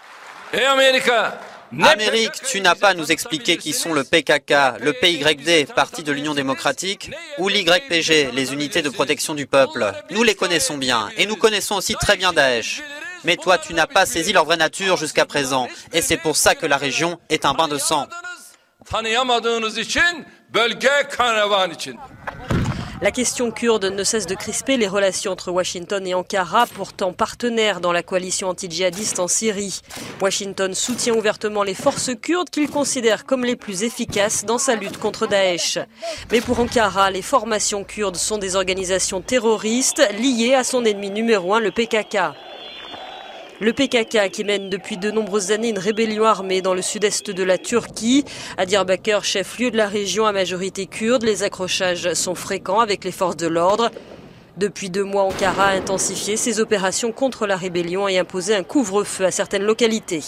Amérique, tu n'as pas à nous expliquer qui sont le PKK, le PYD, parti de l'Union démocratique, ou l'YPG, les unités de protection du peuple. Nous les connaissons bien, et nous connaissons aussi très bien Daesh. Mais toi, tu n'as pas saisi leur vraie nature jusqu'à présent, et c'est pour ça que la région est un bain de sang. La question kurde ne cesse de crisper les relations entre Washington et Ankara, pourtant partenaires dans la coalition anti-djihadiste en Syrie. Washington soutient ouvertement les forces kurdes qu'il considère comme les plus efficaces dans sa lutte contre Daesh. Mais pour Ankara, les formations kurdes sont des organisations terroristes liées à son ennemi numéro 1, le PKK. Le PKK qui mène depuis de nombreuses années une rébellion armée dans le sud-est de la Turquie. À Diyarbakır, chef-lieu de la région à majorité kurde, les accrochages sont fréquents avec les forces de l'ordre. Depuis 2 mois, Ankara a intensifié ses opérations contre la rébellion et imposé un couvre-feu à certaines localités.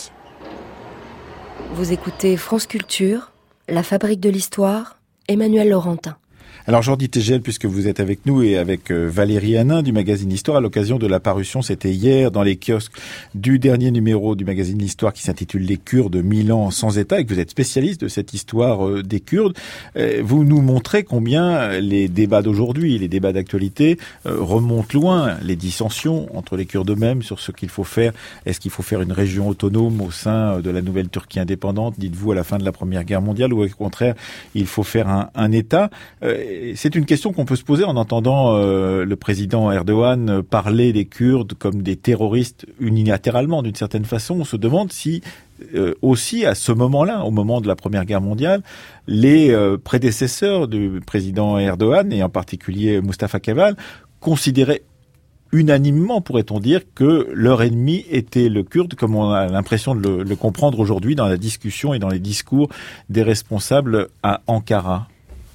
Vous écoutez France Culture, La Fabrique de l'Histoire, Emmanuel Laurentin. Alors Jordi Tegel, puisque vous êtes avec nous et avec Valérie Hanin du magazine L'Histoire, à l'occasion de la parution, c'était hier dans les kiosques du dernier numéro du magazine L'Histoire qui s'intitule Les Kurdes, 1000 ans sans État, et que vous êtes spécialiste de cette histoire des Kurdes. Vous nous montrez combien les débats d'aujourd'hui, les débats d'actualité remontent loin, les dissensions entre les Kurdes eux-mêmes sur ce qu'il faut faire. Est-ce qu'il faut faire une région autonome au sein de la nouvelle Turquie indépendante, dites-vous, à la fin de la Première Guerre mondiale, ou au contraire, il faut faire un État? C'est une question qu'on peut se poser en entendant le président Erdogan parler des Kurdes comme des terroristes unilatéralement d'une certaine façon. On se demande si aussi à ce moment-là, au moment de la Première Guerre mondiale, les prédécesseurs du président Erdogan, et en particulier Mustafa Kemal, considéraient unanimement, pourrait-on dire, que leur ennemi était le Kurde, comme on a l'impression de le comprendre aujourd'hui dans la discussion et dans les discours des responsables à Ankara.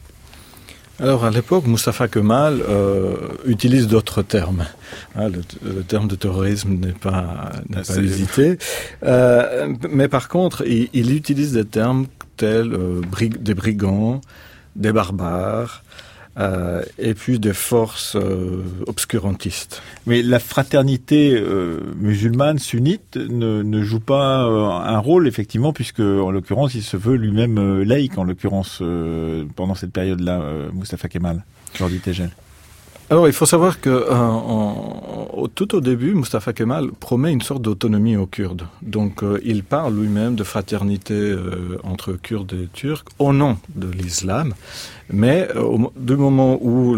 Alors à l'époque, Mustafa Kemal utilise d'autres termes. Le terme de terrorisme n'est pas hésité. Mais par contre, il utilise des termes tels des brigands, des barbares, et puis des forces obscurantistes. Mais la fraternité musulmane sunnite ne joue pas un rôle, effectivement, puisque en l'occurrence il se veut lui-même laïque, en l'occurrence pendant cette période-là, Mustafa Kemal. Jordi Tegel. Alors, il faut savoir que tout au début, Mustafa Kemal promet une sorte d'autonomie aux Kurdes. Donc, il parle lui-même de fraternité entre Kurdes et Turcs au nom de l'islam. Mais du moment où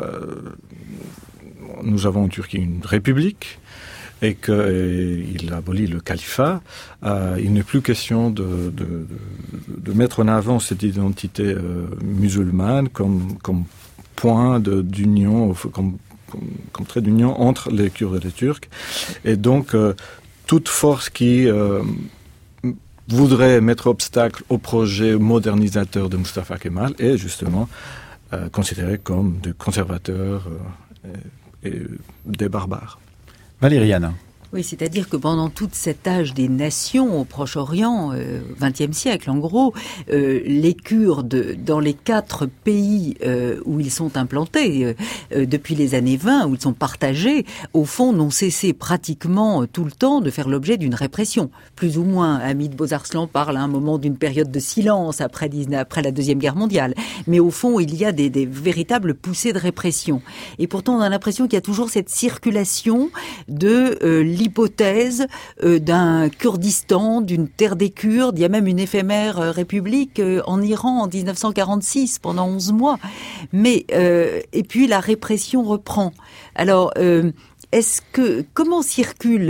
nous avons en Turquie une république et qu'il abolit le califat, il n'est plus question de mettre en avant cette identité musulmane comme point d'union, comme trait d'union entre les Kurdes et les Turcs. Et donc, toute force qui voudrait mettre obstacle au projet modernisateur de Mustafa Kemal et justement considéré comme des conservateurs et des barbares. Valérie Anna. Oui, c'est-à-dire que pendant tout cet âge des nations au Proche-Orient, XXe siècle en gros, les Kurdes, dans les 4 pays où ils sont implantés depuis les années 20, où ils sont partagés, au fond n'ont cessé pratiquement tout le temps de faire l'objet d'une répression. Plus ou moins, Hamid Bozarslan parle à un moment d'une période de silence après la Deuxième Guerre mondiale. Mais au fond, il y a des véritables poussées de répression. Et pourtant, on a l'impression qu'il y a toujours cette circulation de l'hypothèse d'un Kurdistan, d'une terre des Kurdes. Il y a même une éphémère république en Iran en 1946 pendant 11 mois. Mais et puis la répression reprend. Alors comment circule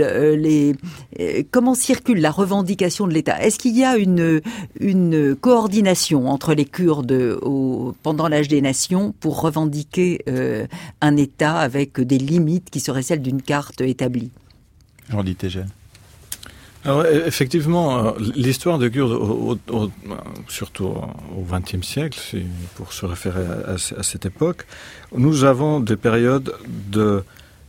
la revendication de l'État? Est-ce qu'il y a une coordination entre les Kurdes pendant l'âge des nations pour revendiquer un État avec des limites qui seraient celles d'une carte établie? Jordi Tegel. Alors effectivement, l'histoire des Kurdes, surtout au XXe siècle, pour se référer à cette époque, nous avons des périodes de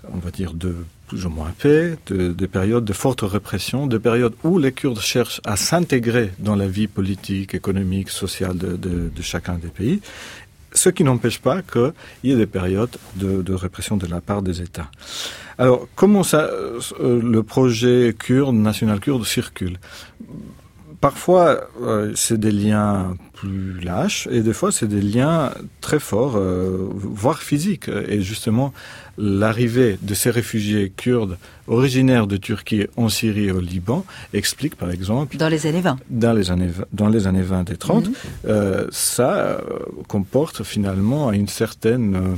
plus ou moins paix, des périodes de forte répression, des périodes où les Kurdes cherchent à s'intégrer dans la vie politique, économique, sociale de chacun des pays, ce qui n'empêche pas qu'il y ait des périodes de répression de la part des États. Alors, comment le projet kurde, national kurde, circule? Parfois, c'est des liens plus lâches, et des fois, c'est des liens très forts, voire physiques. Et justement, l'arrivée de ces réfugiés kurdes originaires de Turquie en Syrie et au Liban explique, par exemple... Dans les années 20. Dans les années 20 et 30, ça comporte finalement une certaine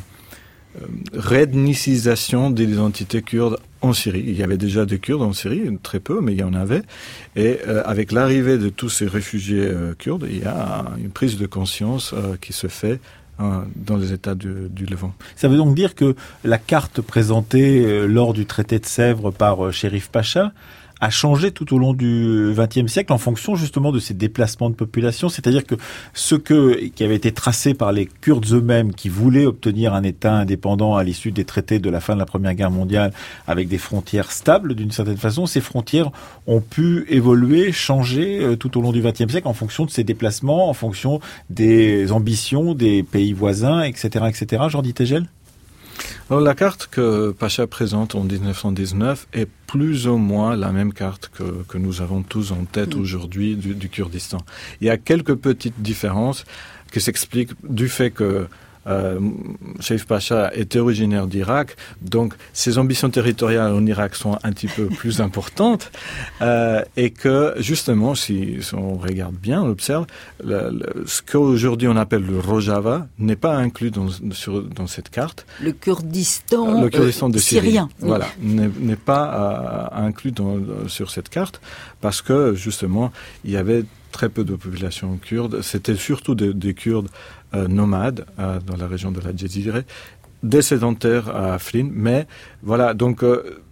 réethnicisation de l'identité kurde en Syrie. Il y avait déjà des Kurdes en Syrie, très peu, mais il y en avait. Et avec l'arrivée de tous ces réfugiés kurdes, il y a une prise de conscience qui se fait dans les États du Levant. Ça veut donc dire que la carte présentée lors du traité de Sèvres par Chérif Pacha a changé tout au long du XXe siècle en fonction justement de ces déplacements de population, c'est-à-dire que qui avait été tracé par les Kurdes eux-mêmes qui voulaient obtenir un État indépendant à l'issue des traités de la fin de la Première Guerre mondiale avec des frontières stables d'une certaine façon, ces frontières ont pu évoluer, changer tout au long du XXe siècle en fonction de ces déplacements, en fonction des ambitions des pays voisins, etc., etc. Jordi Tegel? Alors la carte que Pacha présente en 1919 est plus ou moins la même carte que nous avons tous en tête aujourd'hui du Kurdistan. Il y a quelques petites différences qui s'expliquent du fait que Chérif Pacha est originaire d'Irak, donc ses ambitions territoriales en Irak sont un petit peu plus importantes, et que justement, si on regarde bien, on observe, ce qu'aujourd'hui on appelle le Rojava n'est pas inclus dans cette carte. Le Kurdistan de Syrie, syrien. Voilà, n'est pas inclus sur cette carte, parce que justement, il y avait très peu de population kurde. C'était surtout des Kurdes nomades dans la région de la Djezireh, des sédentaires à Afrin. Mais voilà, donc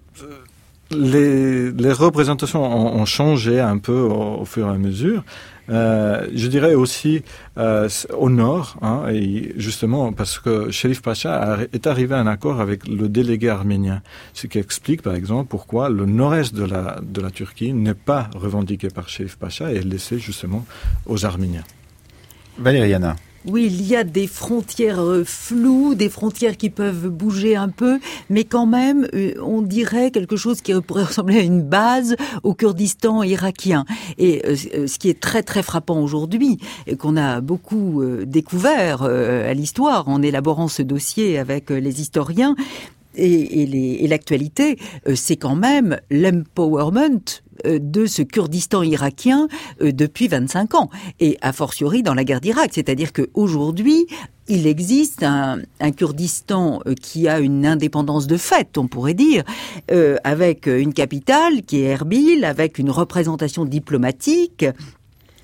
les représentations ont changé un peu au fur et à mesure. Je dirais aussi au nord, et justement parce que Chérif Pacha est arrivé à un accord avec le délégué arménien, ce qui explique par exemple pourquoi le nord-est de la Turquie n'est pas revendiqué par Chérif Pacha et est laissé justement aux Arméniens. Valérie Anna. Oui, il y a des frontières floues, des frontières qui peuvent bouger un peu, mais quand même, on dirait quelque chose qui pourrait ressembler à une base au Kurdistan irakien. Et ce qui est très très frappant aujourd'hui, et qu'on a beaucoup découvert à l'histoire en élaborant ce dossier avec les historiens, et l'actualité, c'est quand même l'empowerment de ce Kurdistan irakien depuis 25 ans, et a fortiori dans la guerre d'Irak. C'est-à-dire qu'aujourd'hui, il existe un Kurdistan qui a une indépendance de fait, on pourrait dire, avec une capitale qui est Erbil, avec une représentation diplomatique,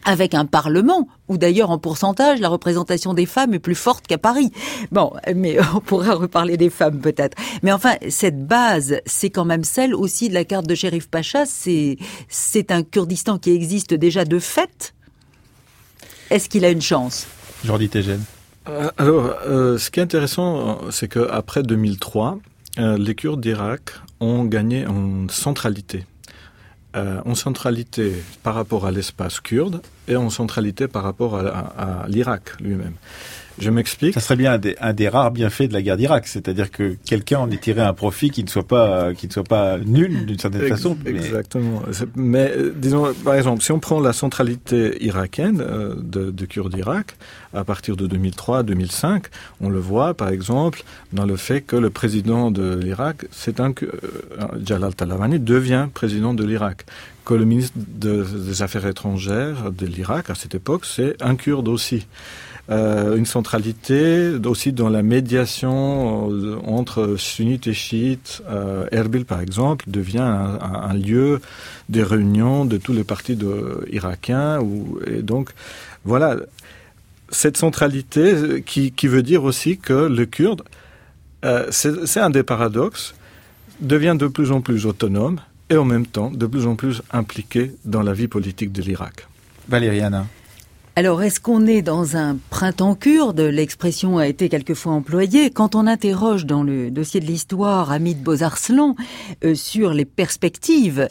avec un parlement, où d'ailleurs en pourcentage, la représentation des femmes est plus forte qu'à Paris. Bon, mais on pourra reparler des femmes peut-être. Mais enfin, cette base, c'est quand même celle aussi de la carte de Chérif Pacha, c'est un Kurdistan qui existe déjà de fait. Est-ce qu'il a une chance ? Jordi Tegel. Alors, ce qui est intéressant, c'est qu'après 2003, les Kurdes d'Irak ont gagné en centralité. En centralité par rapport à l'espace kurde et en centralité par rapport à l'Irak lui-même. Je m'explique. Ça serait bien un des rares bienfaits de la guerre d'Irak, c'est-à-dire que quelqu'un en ait tiré un profit qui ne soit pas nul d'une certaine façon. Exactement. Mais disons, par exemple, si on prend la centralité irakienne de Kurdes d'Irak, à partir de 2003-2005, on le voit par exemple dans le fait que le président de l'Irak, Jalal Talabani, devient président de l'Irak. Que le ministre des Affaires étrangères de l'Irak, à cette époque, c'est un Kurde aussi. Une centralité aussi dans la médiation entre sunnites et chiites. Erbil, par exemple, devient un lieu des réunions de tous les partis irakiens. Et donc, voilà, cette centralité qui veut dire aussi que le Kurde, c'est un des paradoxes, devient de plus en plus autonome et en même temps de plus en plus impliqué dans la vie politique de l'Irak. Valérie Hannin. Alors, est-ce qu'on est dans un printemps kurde ? L'expression a été quelquefois employée. Quand on interroge dans le dossier de l'histoire Hamid Bozarslan sur les perspectives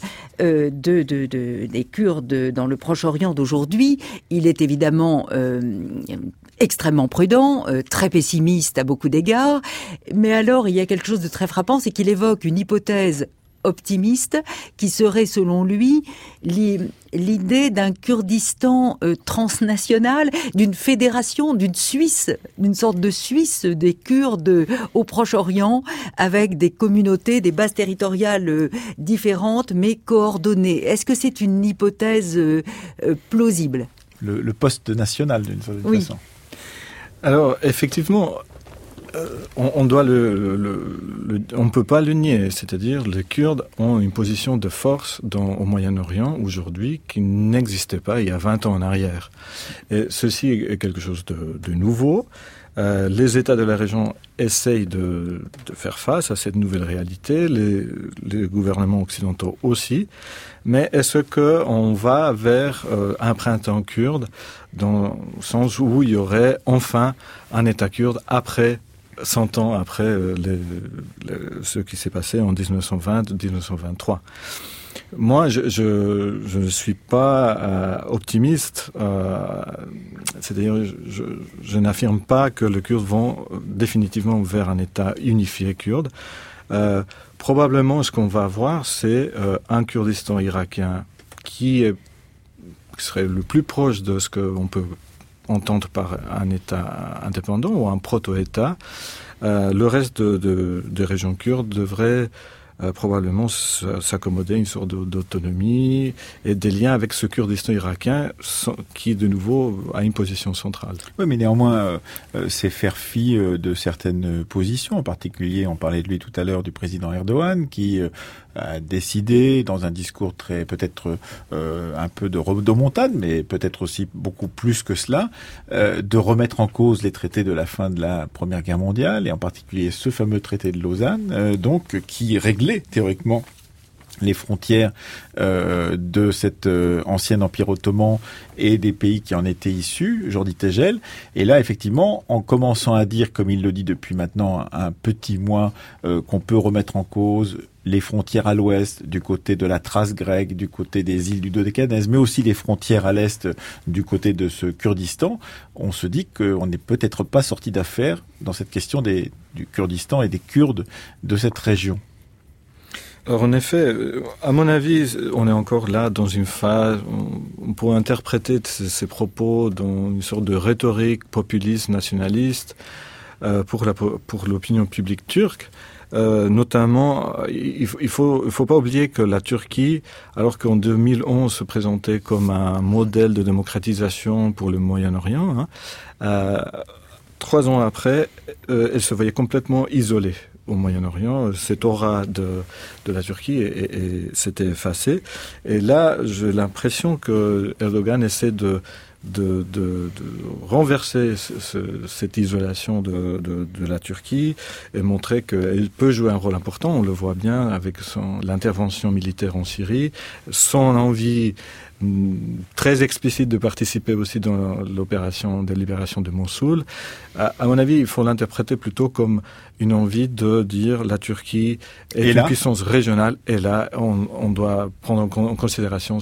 des Kurdes dans le Proche-Orient d'aujourd'hui, il est évidemment extrêmement prudent, très pessimiste à beaucoup d'égards. Mais alors, il y a quelque chose de très frappant, c'est qu'il évoque une hypothèse optimiste qui serait selon lui l'idée d'un Kurdistan transnational, d'une fédération, d'une Suisse, d'une sorte de Suisse des Kurdes au Proche-Orient avec des communautés, des bases territoriales différentes mais coordonnées. Est-ce que c'est une hypothèse plausible ? Le poste national d'une certaine façon. Alors effectivement, on ne peut pas le nier, c'est-à-dire les Kurdes ont une position de force au Moyen-Orient aujourd'hui qui n'existait pas il y a 20 ans en arrière. Et ceci est quelque chose de nouveau. Les États de la région essayent de faire face à cette nouvelle réalité, les gouvernements occidentaux aussi. Mais est-ce qu'on va vers un printemps kurde dans le sens où il y aurait enfin un État kurde après 100 ans après ce qui s'est passé en 1920-1923. Moi, je ne suis pas optimiste. C'est-à-dire, je n'affirme pas que les Kurdes vont définitivement vers un État unifié kurde. Probablement, ce qu'on va avoir, c'est un Kurdistan irakien qui serait le plus proche de ce qu'on peut entendre par un État indépendant ou un proto-État. Le reste de régions kurdes devrait probablement s'accommoder à une sorte d'autonomie et des liens avec ce Kurdistan irakien qui, de nouveau, a une position centrale. Oui, mais néanmoins, c'est faire fi de certaines positions. En particulier, on parlait de lui tout à l'heure, du président Erdogan, qui a décidé, dans un discours très peut-être un peu de rodomontade, mais peut-être aussi beaucoup plus que cela, de remettre en cause les traités de la fin de la Première Guerre mondiale, et en particulier ce fameux traité de Lausanne, donc qui réglait théoriquement les frontières de cet ancien empire ottoman et des pays qui en étaient issus, Jordi Tegel. Et là, effectivement, en commençant à dire, comme il le dit depuis maintenant un petit mois, qu'on peut remettre en cause les frontières à l'ouest, du côté de la Thrace grecque, du côté des îles du Dodécanèse, mais aussi les frontières à l'est du côté de ce Kurdistan, on se dit qu'on n'est peut-être pas sorti d'affaire dans cette question du Kurdistan et des Kurdes de cette région. Alors en effet, à mon avis, on est encore là dans une phase, on pourrait interpréter ces propos dans une sorte de rhétorique populiste, nationaliste pour l'opinion publique turque. Notamment, il faut pas oublier que la Turquie, alors qu'en 2011 se présentait comme un modèle de démocratisation pour le Moyen-Orient, 3 ans après, elle se voyait complètement isolée au Moyen-Orient. Cette aura de la Turquie et s'était effacée. Et là, j'ai l'impression que Erdogan essaie de renverser cette isolation de la Turquie et montrer qu'elle peut jouer un rôle important. On le voit bien avec l'intervention militaire en Syrie, son envie très explicite de participer aussi dans l'opération de libération de Mossoul. À mon avis, il faut l'interpréter plutôt comme une envie de dire la Turquie est une puissance régionale et là, on doit prendre en considération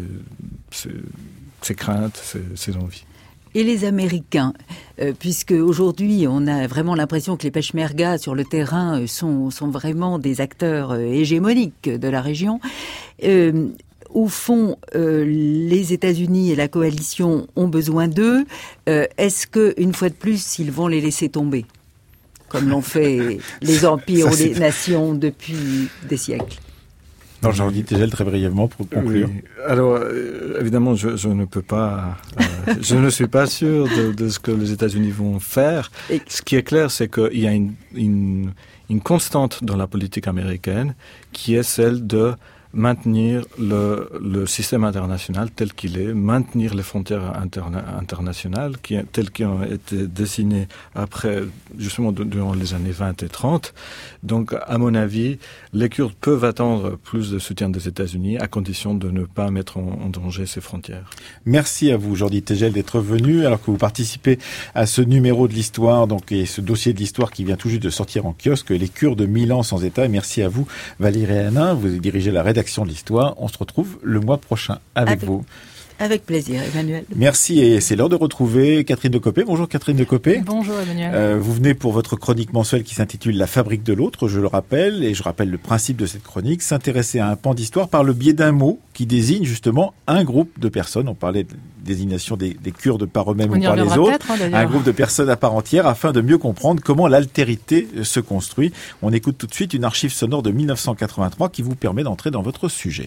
ses craintes, ses envies. Et les Américains, puisque aujourd'hui on a vraiment l'impression que les Peshmerga sur le terrain sont vraiment des acteurs hégémoniques de la région. Au fond, les États-Unis et la coalition ont besoin d'eux. Est-ce que, une fois de plus, ils vont les laisser tomber, comme l'ont fait les empires ou les nations depuis des siècles? Non, Jordi Tegel, très brièvement pour conclure. Oui. Alors, évidemment, je ne peux pas, je ne suis pas sûr de ce que les États-Unis vont faire. Et ce qui est clair, c'est qu'il y a une constante dans la politique américaine qui est celle de maintenir le système international tel qu'il est, maintenir les frontières internationales telles qui ont été dessinées après, justement, durant les années 20 et 30. Donc, à mon avis, les Kurdes peuvent attendre plus de soutien des États-Unis à condition de ne pas mettre en danger ces frontières. Merci à vous, Jordi Tegel, d'être venu alors que vous participez à ce numéro de l'histoire, donc, et ce dossier de l'histoire qui vient tout juste de sortir en kiosque, Les Kurdes de 1000 ans sans État. Et merci à vous, Valérie Hénin. Vous dirigez la rédaction de l'histoire. On se retrouve le mois prochain avec vous. Avec plaisir, Emmanuel. Merci, et c'est l'heure de retrouver Catherine Decopé. Bonjour Catherine Decopé. Bonjour Emmanuel. Vous venez pour votre chronique mensuelle qui s'intitule La fabrique de l'autre, je le rappelle, et je rappelle le principe de cette chronique, s'intéresser à un pan d'histoire par le biais d'un mot qui désigne justement un groupe de personnes. On parlait de désignation des Kurdes par eux-mêmes ou par les autres. Un groupe de personnes à part entière afin de mieux comprendre comment l'altérité se construit. On écoute tout de suite une archive sonore de 1983 qui vous permet d'entrer dans votre sujet.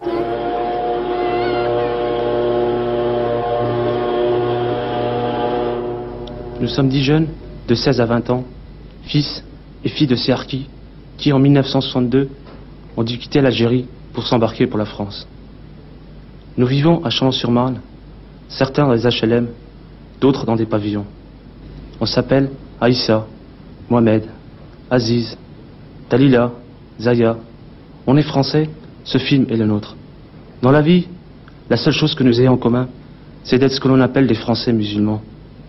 Nous sommes 10 jeunes, de 16 à 20 ans, fils et filles de ces harkis, qui en 1962 ont dû quitter l'Algérie pour s'embarquer pour la France. Nous vivons à Chalon-sur-Marne, certains dans des HLM, d'autres dans des pavillons. On s'appelle Aïssa, Mohamed, Aziz, Dalila, Zaya. On est français, ce film est le nôtre. Dans la vie, la seule chose que nous ayons en commun, c'est d'être ce que l'on appelle des Français musulmans.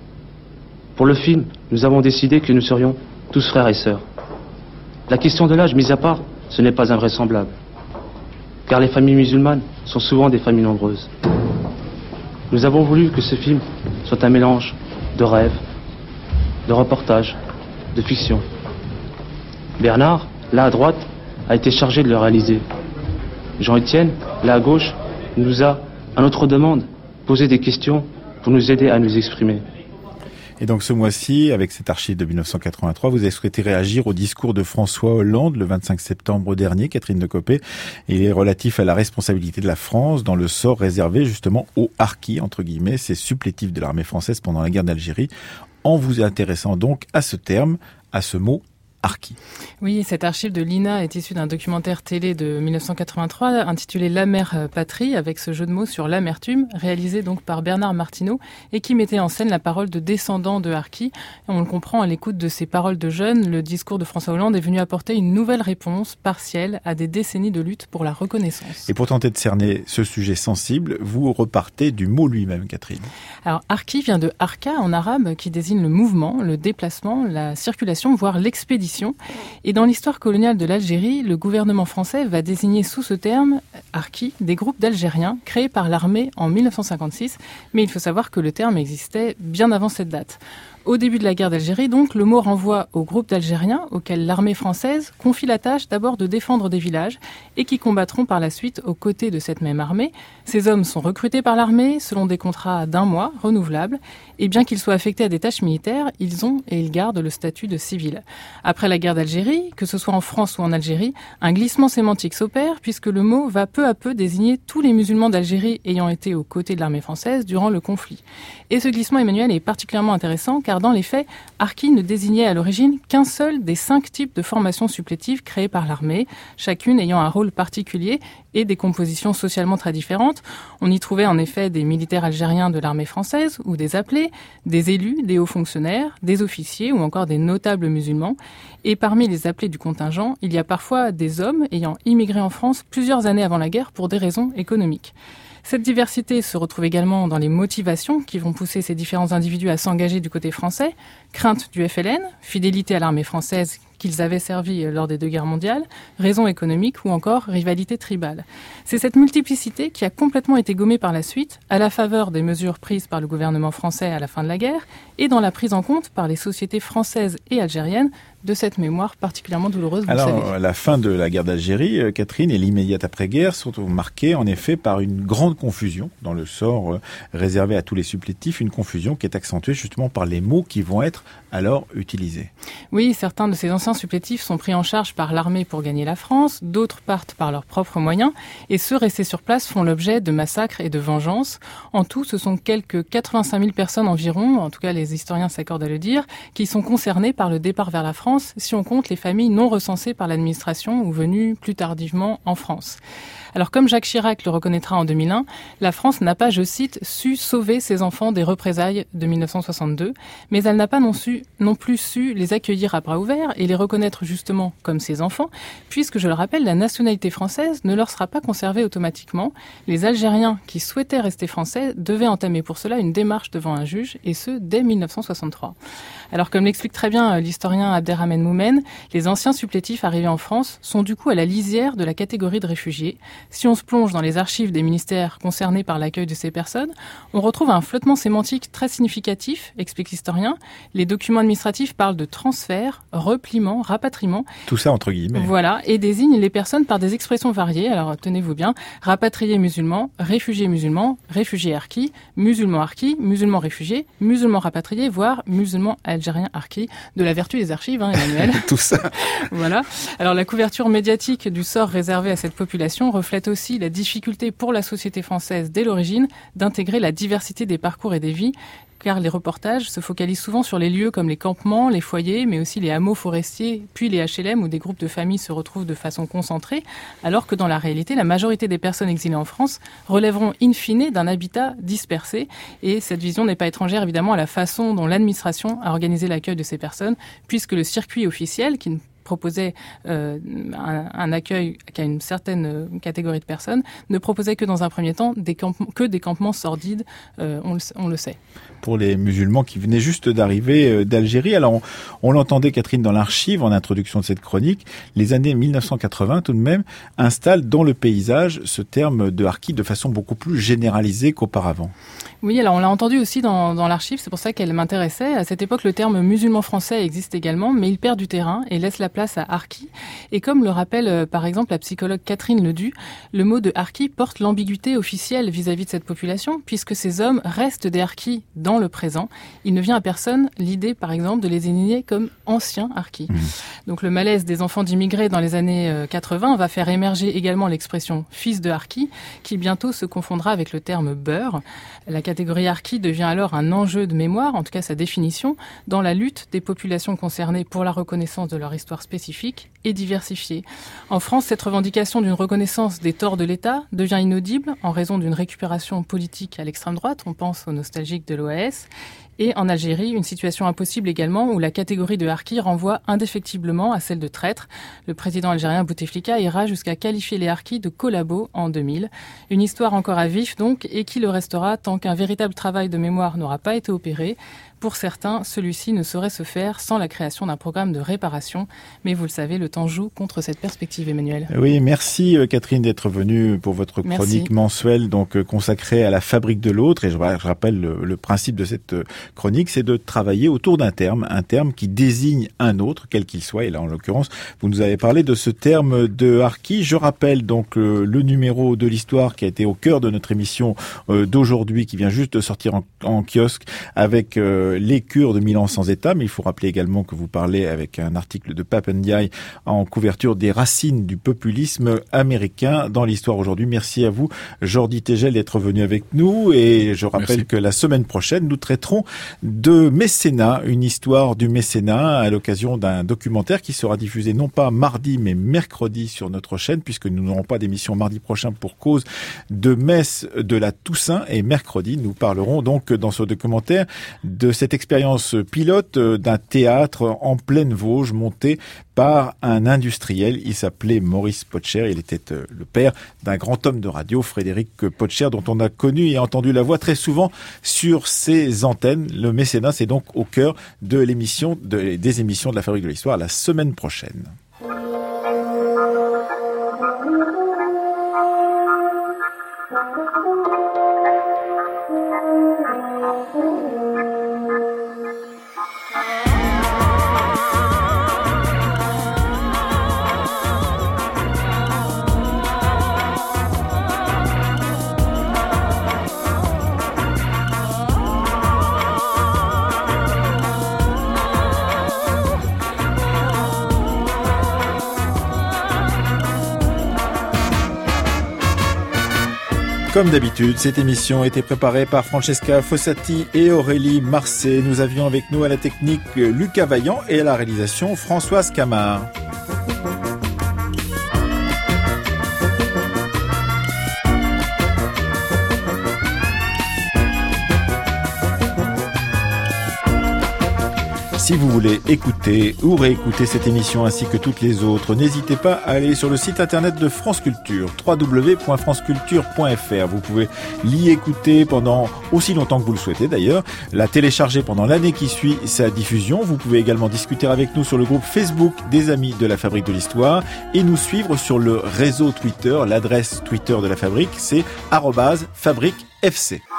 Pour le film, nous avons décidé que nous serions tous frères et sœurs. La question de l'âge mis à part, ce n'est pas invraisemblable. Car les familles musulmanes sont souvent des familles nombreuses. Nous avons voulu que ce film soit un mélange de rêves, de reportages, de fiction. Bernard, là à droite, a été chargé de le réaliser. Jean-Étienne, là à gauche, nous a, à notre demande, posé des questions pour nous aider à nous exprimer. Et donc ce mois-ci, avec cette archive de 1983, vous avez souhaité réagir au discours de François Hollande le 25 septembre dernier, Catherine Decopé. Il est relatif à la responsabilité de la France dans le sort réservé justement aux harkis, entre guillemets, ces supplétifs de l'armée française pendant la guerre d'Algérie, en vous intéressant donc à ce terme, à ce mot harki. Oui, cette archive de l'INA est issue d'un documentaire télé de 1983 intitulé L'amère patrie, avec ce jeu de mots sur l'amertume, réalisé donc par Bernard Martineau et qui mettait en scène la parole de descendants de harkis. On le comprend à l'écoute de ces paroles de jeunes, le discours de François Hollande est venu apporter une nouvelle réponse partielle à des décennies de lutte pour la reconnaissance. Et pour tenter de cerner ce sujet sensible, vous repartez du mot lui-même, Catherine. Alors, harki vient de harka en arabe, qui désigne le mouvement, le déplacement, la circulation, voire l'expédition. Et dans l'histoire coloniale de l'Algérie, le gouvernement français va désigner sous ce terme, harki, des groupes d'Algériens créés par l'armée en 1956. Mais il faut savoir que le terme existait bien avant cette date. Au début de la guerre d'Algérie, donc, le mot renvoie aux groupes d'Algériens auxquels l'armée française confie la tâche d'abord de défendre des villages et qui combattront par la suite aux côtés de cette même armée. Ces hommes sont recrutés par l'armée selon des contrats d'1 mois, renouvelables, et bien qu'ils soient affectés à des tâches militaires, ils ont et ils gardent le statut de civil. Après la guerre d'Algérie, que ce soit en France ou en Algérie, un glissement sémantique s'opère puisque le mot va peu à peu désigner tous les musulmans d'Algérie ayant été aux côtés de l'armée française durant le conflit. Et ce glissement, Emmanuel, est particulièrement intéressant car dans les faits, harki ne désignait à l'origine qu'un seul des 5 types de formations supplétives créées par l'armée, chacune ayant un rôle particulier et des compositions socialement très différentes. On y trouvait en effet des militaires algériens de l'armée française ou des appelés, des élus, des hauts fonctionnaires, des officiers ou encore des notables musulmans. Et parmi les appelés du contingent, il y a parfois des hommes ayant immigré en France plusieurs années avant la guerre pour des raisons économiques. Cette diversité se retrouve également dans les motivations qui vont pousser ces différents individus à s'engager du côté français. Crainte du FLN, fidélité à l'armée française qu'ils avaient servi lors des 2 guerres mondiales, raisons économiques ou encore rivalité tribale. C'est cette multiplicité qui a complètement été gommée par la suite, à la faveur des mesures prises par le gouvernement français à la fin de la guerre et dans la prise en compte par les sociétés françaises et algériennes de cette mémoire particulièrement douloureuse, vous le savez. Alors, la fin de la guerre d'Algérie, Catherine, et l'immédiate après-guerre sont marquées en effet par une grande confusion dans le sort réservé à tous les supplétifs, une confusion qui est accentuée justement par les mots qui vont être alors utilisés. Oui, certains de ces anciens supplétifs sont pris en charge par l'armée pour gagner la France, d'autres partent par leurs propres moyens, et ceux restés sur place font l'objet de massacres et de vengeances. En tout, ce sont quelques 85 000 personnes environ, en tout cas les historiens s'accordent à le dire, qui sont concernées par le départ vers la France, si on compte les familles non recensées par l'administration ou venues plus tardivement en France. Alors comme Jacques Chirac le reconnaîtra en 2001, la France n'a pas, je cite, su sauver ses enfants des représailles de 1962, mais elle n'a pas non plus su les accueillir à bras ouverts et les reconnaître justement comme ses enfants, puisque, je le rappelle, la nationalité française ne leur sera pas conservée automatiquement. Les Algériens qui souhaitaient rester français devaient entamer pour cela une démarche devant un juge, et ce, dès 1963. Alors comme l'explique très bien l'historien Abderrahmane Moumen, les anciens supplétifs arrivés en France sont du coup à la lisière de la catégorie de réfugiés. Si on se plonge dans les archives des ministères concernés par l'accueil de ces personnes, on retrouve un flottement sémantique très significatif, explique l'historien. Les documents administratifs parlent de transfert, repliement, rapatriement. Tout ça entre guillemets. Voilà, et désignent les personnes par des expressions variées. Alors tenez-vous bien, rapatriés musulmans, réfugiés harkis, musulmans réfugiés, musulmans rapatriés, voire musulmans algériens harkis, de la vertu des archives, Emmanuel. Tout ça. Voilà. Alors la couverture médiatique du sort réservé à cette population reflète aussi la difficulté pour la société française dès l'origine d'intégrer la diversité des parcours et des vies, car les reportages se focalisent souvent sur les lieux comme les campements, les foyers, mais aussi les hameaux forestiers, puis les HLM où des groupes de familles se retrouvent de façon concentrée, alors que dans la réalité, la majorité des personnes exilées en France relèveront in fine d'un habitat dispersé, et cette vision n'est pas étrangère évidemment à la façon dont l'administration a organisé l'accueil de ces personnes, puisque le circuit officiel, qui proposait un accueil qu'à une certaine catégorie de personnes, ne proposait que dans un premier temps des campements sordides, on le sait. Pour les musulmans qui venaient juste d'arriver d'Algérie. Alors, on l'entendait, Catherine, dans l'archive, en introduction de cette chronique, les années 1980, tout de même, installent dans le paysage ce terme de harki de façon beaucoup plus généralisée qu'auparavant. Oui, alors on l'a entendu aussi dans l'archive, c'est pour ça qu'elle m'intéressait. À cette époque, le terme musulman français existe également, mais il perd du terrain et laisse la place à harki. Et comme le rappelle par exemple la psychologue Catherine Ledu, le mot de harki porte l'ambiguïté officielle vis-à-vis de cette population, puisque ces hommes restent des harkis dans le présent. Il ne vient à personne l'idée, par exemple, de les désigner comme anciens harkis. Donc le malaise des enfants d'immigrés dans les années 80 va faire émerger également l'expression fils de harki, qui bientôt se confondra avec le terme beurre. La catégorie harki devient alors un enjeu de mémoire, en tout cas sa définition, dans la lutte des populations concernées pour la reconnaissance de leur histoire spécifique et diversifiée. En France, cette revendication d'une reconnaissance des torts de l'État devient inaudible en raison d'une récupération politique à l'extrême droite, on pense aux nostalgiques de l'OAS. Et en Algérie, une situation impossible également où la catégorie de harkis renvoie indéfectiblement à celle de traître. Le président algérien Bouteflika ira jusqu'à qualifier les harkis de collabos en 2000. Une histoire encore à vif donc, et qui le restera tant qu'un véritable travail de mémoire n'aura pas été opéré. Pour certains, celui-ci ne saurait se faire sans la création d'un programme de réparation. Mais vous le savez, le temps joue contre cette perspective, Emmanuel. Oui, merci Catherine d'être venue pour votre chronique mensuelle donc consacrée à la fabrique de l'autre. Et je rappelle le principe de cette chronique, c'est de travailler autour d'un terme qui désigne un autre, quel qu'il soit. Et là, en l'occurrence, vous nous avez parlé de ce terme de harki. Je rappelle donc le numéro de l'histoire qui a été au cœur de notre émission d'aujourd'hui, qui vient juste de sortir en kiosque avec les Kurdes de Milan sans État, mais il faut rappeler également que vous parlez avec un article de Pape Ndiaye en couverture des racines du populisme américain dans l'histoire aujourd'hui. Merci à vous, Jordi Tegel, d'être venu avec nous, et je rappelle que la semaine prochaine, nous traiterons de mécénat, une histoire du mécénat à l'occasion d'un documentaire qui sera diffusé non pas mardi mais mercredi sur notre chaîne, puisque nous n'aurons pas d'émission mardi prochain pour cause de messe de la Toussaint, et mercredi nous parlerons donc dans ce documentaire de cette expérience pilote d'un théâtre en pleine Vosges monté par un industriel. Il s'appelait Maurice Potcher. Il était le père d'un grand homme de radio, Frédéric Potcher, dont on a connu et entendu la voix très souvent sur ces antennes. Le mécénat, c'est donc au cœur de l'émission, des émissions de la Fabrique de l'Histoire la semaine prochaine. Comme d'habitude, cette émission a été préparée par Francesca Fossati et Aurélie Marcet. Nous avions avec nous à la technique Lucas Vaillant et à la réalisation Françoise Camard. Si vous voulez écouter ou réécouter cette émission ainsi que toutes les autres, n'hésitez pas à aller sur le site internet de France Culture, www.franceculture.fr. Vous pouvez l'y écouter pendant aussi longtemps que vous le souhaitez d'ailleurs, la télécharger pendant l'année qui suit sa diffusion. Vous pouvez également discuter avec nous sur le groupe Facebook des Amis de la Fabrique de l'Histoire et nous suivre sur le réseau Twitter. L'adresse Twitter de la Fabrique, c'est @FabriqueFC.